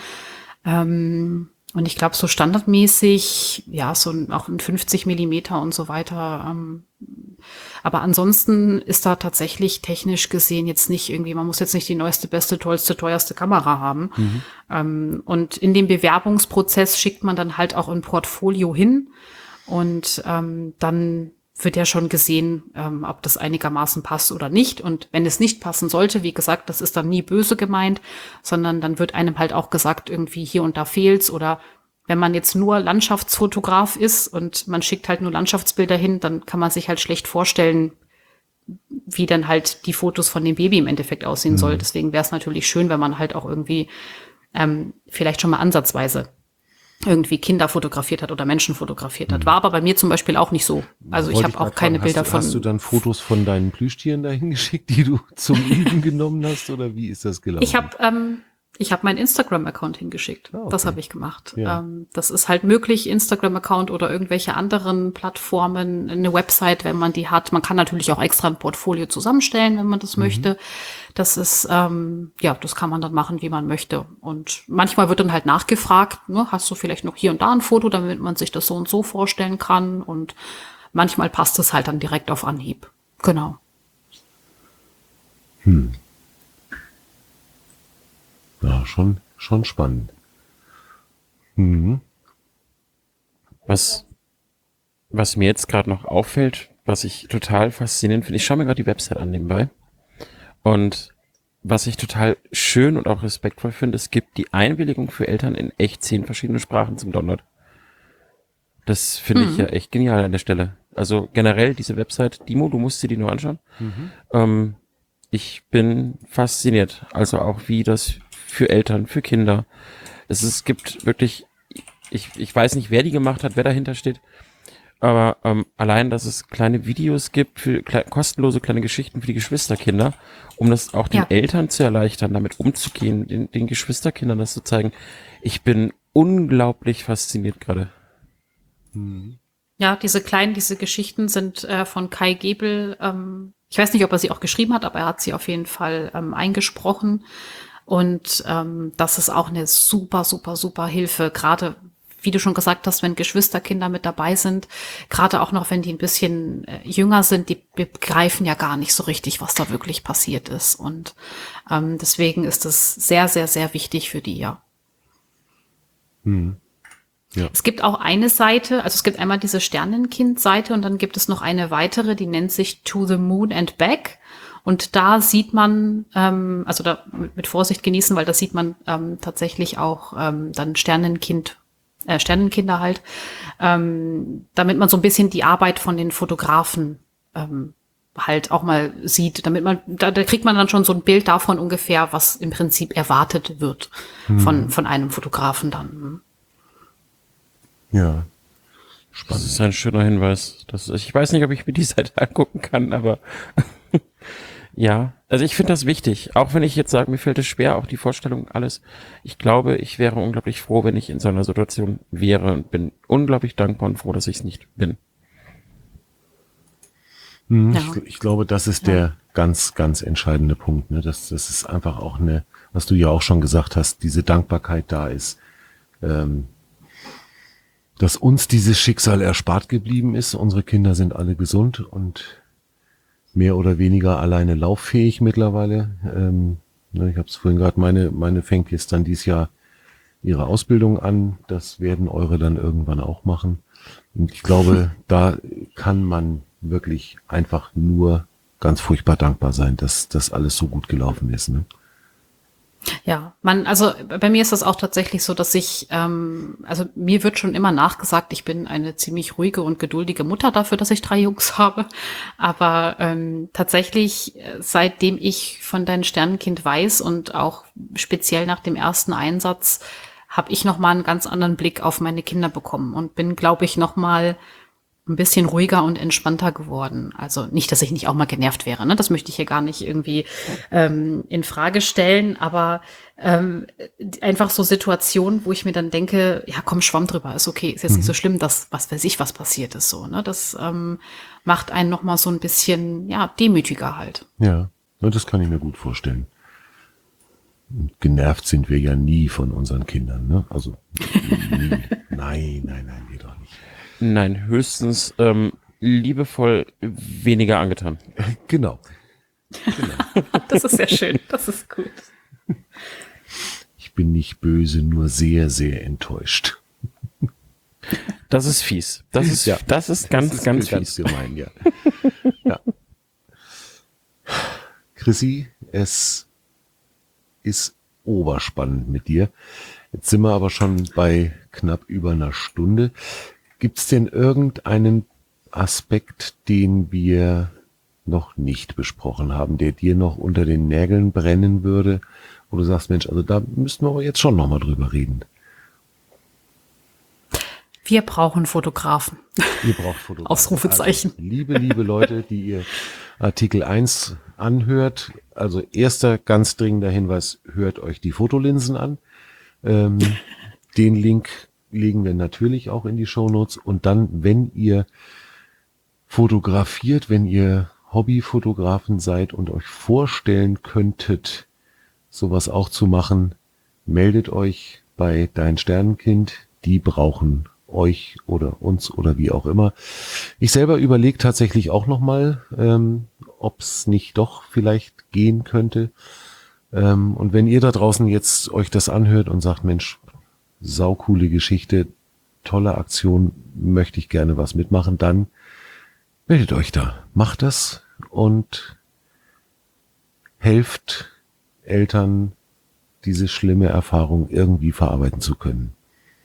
Und ich glaube, so standardmäßig, ja, auch ein 50 Millimeter und so weiter. Aber ansonsten ist da tatsächlich technisch gesehen jetzt nicht irgendwie, man muss jetzt nicht die neueste, beste, tollste, teuerste Kamera haben. Und in dem Bewerbungsprozess schickt man dann halt auch ein Portfolio hin und dann wird ja schon gesehen, ob das einigermaßen passt oder nicht. Und wenn es nicht passen sollte, wie gesagt, das ist dann nie böse gemeint, sondern dann wird einem halt auch gesagt, irgendwie hier und da fehlt's. Oder wenn man jetzt nur Landschaftsfotograf ist und man schickt halt nur Landschaftsbilder hin, dann kann man sich halt schlecht vorstellen, wie dann halt die Fotos von dem Baby im Endeffekt aussehen soll. Deswegen wäre es natürlich schön, wenn man halt auch irgendwie vielleicht schon mal ansatzweise irgendwie Kinder fotografiert hat oder Menschen fotografiert hat. War aber bei mir zum Beispiel auch nicht so. Also ich habe auch keine Bilder von... Hast du dann Fotos von deinen Plüschtieren dahin geschickt, die du zum Üben genommen hast? Oder wie ist das gelaufen? Ich habe meinen Instagram-Account hingeschickt. Ah, okay. Das habe ich gemacht. Ja. Das ist halt möglich, Instagram-Account oder irgendwelche anderen Plattformen, eine Website, wenn man die hat. Man kann natürlich auch extra ein Portfolio zusammenstellen, wenn man das möchte. Das ist, das kann man dann machen, wie man möchte. Und manchmal wird dann halt nachgefragt, ne, hast du vielleicht noch hier und da ein Foto, damit man sich das so und so vorstellen kann. Und manchmal passt es halt dann direkt auf Anhieb. Genau. Ja, schon spannend. Was mir jetzt gerade noch auffällt, was ich total faszinierend finde, ich schaue mir gerade die Website an nebenbei. Und was ich total schön und auch respektvoll finde, es gibt die Einwilligung für Eltern in echt 10 verschiedene Sprachen zum Download. Das finde ich ja echt genial an der Stelle. Also generell diese Website, Dimo, du musst dir die nur anschauen. Ich bin fasziniert. Also auch wie das für Eltern, für Kinder. Es gibt wirklich, ich weiß nicht, wer die gemacht hat, wer dahinter steht. Aber allein, dass es kleine Videos gibt, für kostenlose kleine Geschichten für die Geschwisterkinder, um das auch den Eltern zu erleichtern, damit umzugehen, den Geschwisterkindern das zu zeigen. Ich bin unglaublich fasziniert gerade. Ja, diese Geschichten sind von Kai Gebel. Ich weiß nicht, ob er sie auch geschrieben hat, aber er hat sie auf jeden Fall eingesprochen. Und das ist auch eine super, super, super Hilfe, gerade wie du schon gesagt hast, wenn Geschwisterkinder mit dabei sind, gerade auch noch, wenn die ein bisschen jünger sind, die begreifen ja gar nicht so richtig, was da wirklich passiert ist. Und deswegen ist es sehr, sehr, sehr wichtig für die, ja. Ja. Es gibt auch eine Seite, also es gibt einmal diese Sternenkind-Seite und dann gibt es noch eine weitere, die nennt sich To the Moon and Back. Und da sieht man, also da mit Vorsicht genießen, weil da sieht man tatsächlich auch dann Sternenkinder halt, damit man so ein bisschen die Arbeit von den Fotografen halt auch mal sieht, damit man, da kriegt man dann schon so ein Bild davon ungefähr, was im Prinzip erwartet wird von einem Fotografen dann. Ja. Das Spannend. ist ein schöner Hinweis. Ich weiß nicht, ob ich mir die Seite angucken kann, aber ja, also ich finde das wichtig. Auch wenn ich jetzt sage, mir fällt es schwer, auch die Vorstellung, alles. Ich glaube, ich wäre unglaublich froh, wenn ich in so einer Situation wäre und bin unglaublich dankbar und froh, dass ich es nicht bin. Ja. Ich glaube, das ist der ganz, ganz entscheidende Punkt. Ne? Das ist einfach auch was du ja auch schon gesagt hast, diese Dankbarkeit da ist, dass uns dieses Schicksal erspart geblieben ist. Unsere Kinder sind alle gesund und mehr oder weniger alleine lauffähig mittlerweile. Ich habe es vorhin gerade, meine fängt jetzt dann dieses Jahr ihre Ausbildung an. Das werden eure dann irgendwann auch machen. Und ich glaube, da kann man wirklich einfach nur ganz furchtbar dankbar sein, dass das alles so gut gelaufen ist. Ne? Ja, also bei mir ist das auch tatsächlich so, dass also mir wird schon immer nachgesagt, ich bin eine ziemlich ruhige und geduldige Mutter dafür, dass ich 3 Jungs habe. Aber tatsächlich, seitdem ich von deinem Sternenkind weiß und auch speziell nach dem ersten Einsatz, habe ich noch mal einen ganz anderen Blick auf meine Kinder bekommen und bin, glaube ich, noch mal ein bisschen ruhiger und entspannter geworden. Also nicht, dass ich nicht auch mal genervt wäre, ne? Das möchte ich hier gar nicht irgendwie in Frage stellen, aber einfach so Situationen, wo ich mir dann denke, ja komm, schwamm drüber, ist okay, ist jetzt nicht so schlimm, dass was weiß ich, was passiert ist so, ne? Das macht einen noch mal so ein bisschen, ja, demütiger halt. Ja, das kann ich mir gut vorstellen. Und genervt sind wir ja nie von unseren Kindern, ne? Also nie. Nein, wir doch nicht. Nein, höchstens liebevoll weniger angetan. Genau. Das ist sehr schön, das ist gut. Ich bin nicht böse, nur sehr, sehr enttäuscht. Das ist fies. Das ist ganz Ganz fies. gemein, ja. Ja. Chrissy, es ist oberspannend mit dir. Jetzt sind wir aber schon bei knapp über einer Stunde. Gibt's denn irgendeinen Aspekt, den wir noch nicht besprochen haben, der dir noch unter den Nägeln brennen würde, wo du sagst, Mensch, also da müssten wir aber jetzt schon nochmal drüber reden. Wir brauchen Fotografen. Ihr braucht Fotografen. Ausrufezeichen. Also, liebe Leute, die ihr Artikel 1 anhört, also erster ganz dringender Hinweis, hört euch die Fotolinsen an. Den Link legen wir natürlich auch in die Shownotes. Und dann, wenn ihr fotografiert, wenn ihr Hobbyfotografen seid und euch vorstellen könntet, sowas auch zu machen, meldet euch bei Dein Sternenkind. Die brauchen euch oder uns oder wie auch immer. Ich selber überlege tatsächlich auch nochmal, ob es nicht doch vielleicht gehen könnte. Und wenn ihr da draußen jetzt euch das anhört und sagt, Mensch, saucoole Geschichte, tolle Aktion, möchte ich gerne was mitmachen, dann meldet euch da. Macht das und helft Eltern, diese schlimme Erfahrung irgendwie verarbeiten zu können.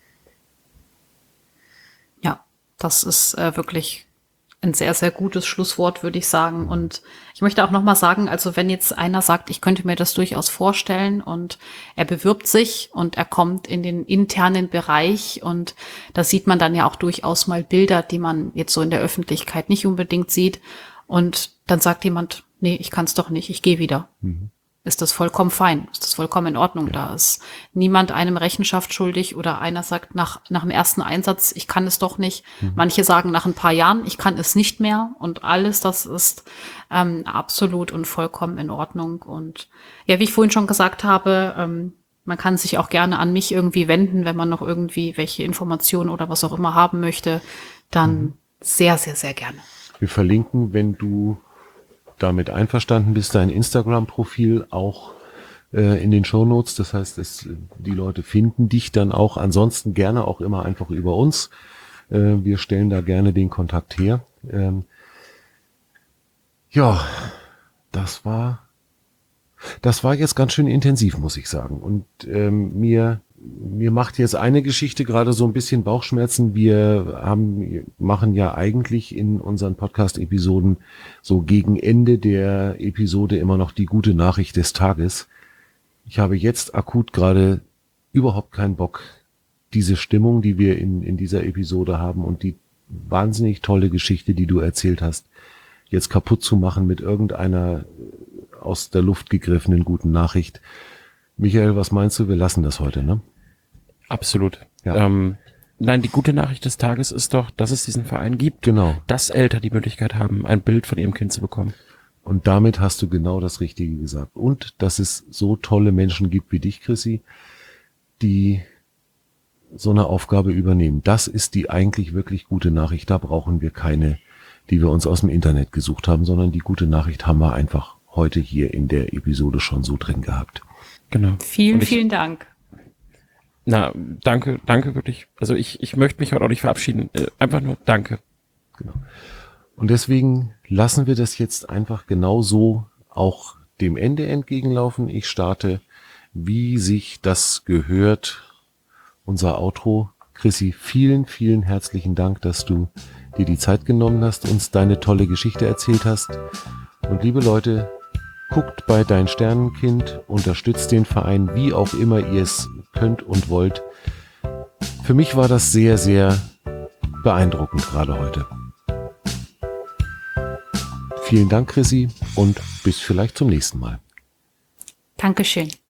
Ja, das ist wirklich ein sehr, sehr gutes Schlusswort, würde ich sagen. Und ich möchte auch noch mal sagen, also wenn jetzt einer sagt, ich könnte mir das durchaus vorstellen und er bewirbt sich und er kommt in den internen Bereich und da sieht man dann ja auch durchaus mal Bilder, die man jetzt so in der Öffentlichkeit nicht unbedingt sieht. Und dann sagt jemand, nee, ich kann es doch nicht, ich gehe wieder. ist das vollkommen fein, ist das vollkommen in Ordnung. Da ist niemand einem Rechenschaft schuldig oder einer sagt nach dem ersten Einsatz, ich kann es doch nicht. Manche sagen nach ein paar Jahren, ich kann es nicht mehr und alles, das ist absolut und vollkommen in Ordnung. Und ja, wie ich vorhin schon gesagt habe, man kann sich auch gerne an mich irgendwie wenden, wenn man noch irgendwie welche Informationen oder was auch immer haben möchte, dann sehr, sehr, sehr gerne. Wir verlinken, wenn du damit einverstanden bist, dein Instagram-Profil auch in den Shownotes. Das heißt, die Leute finden dich dann auch. Ansonsten gerne auch immer einfach über uns. Wir stellen da gerne den Kontakt her. Ja, das war jetzt ganz schön intensiv, muss ich sagen. Und mir macht jetzt eine Geschichte gerade so ein bisschen Bauchschmerzen. Wir machen ja eigentlich in unseren Podcast-Episoden so gegen Ende der Episode immer noch die gute Nachricht des Tages. Ich habe jetzt akut gerade überhaupt keinen Bock, diese Stimmung, die wir in dieser Episode haben und die wahnsinnig tolle Geschichte, die du erzählt hast, jetzt kaputt zu machen mit irgendeiner aus der Luft gegriffenen guten Nachricht. Michael, was meinst du? Wir lassen das heute, ne? Absolut. Ja. Nein, die gute Nachricht des Tages ist doch, dass es diesen Verein gibt. Genau. Dass Eltern die Möglichkeit haben, ein Bild von ihrem Kind zu bekommen. Und damit hast du genau das Richtige gesagt. Und dass es so tolle Menschen gibt wie dich, Chrissy, die so eine Aufgabe übernehmen. Das ist die eigentlich wirklich gute Nachricht. Da brauchen wir keine, die wir uns aus dem Internet gesucht haben, sondern die gute Nachricht haben wir einfach heute hier in der Episode schon so drin gehabt. Genau. Vielen Dank. Na, danke wirklich. Also ich möchte mich heute auch nicht verabschieden. Einfach nur danke. Genau. Und deswegen lassen wir das jetzt einfach genau so auch dem Ende entgegenlaufen. Ich starte, wie sich das gehört, unser Outro. Chrissy, vielen herzlichen Dank, dass du dir die Zeit genommen hast, uns deine tolle Geschichte erzählt hast. Und liebe Leute, guckt bei Dein Sternenkind, unterstützt den Verein, wie auch immer ihr es könnt und wollt. Für mich war das sehr beeindruckend gerade heute. Vielen Dank, Chrissy, und bis vielleicht zum nächsten Mal. Dankeschön.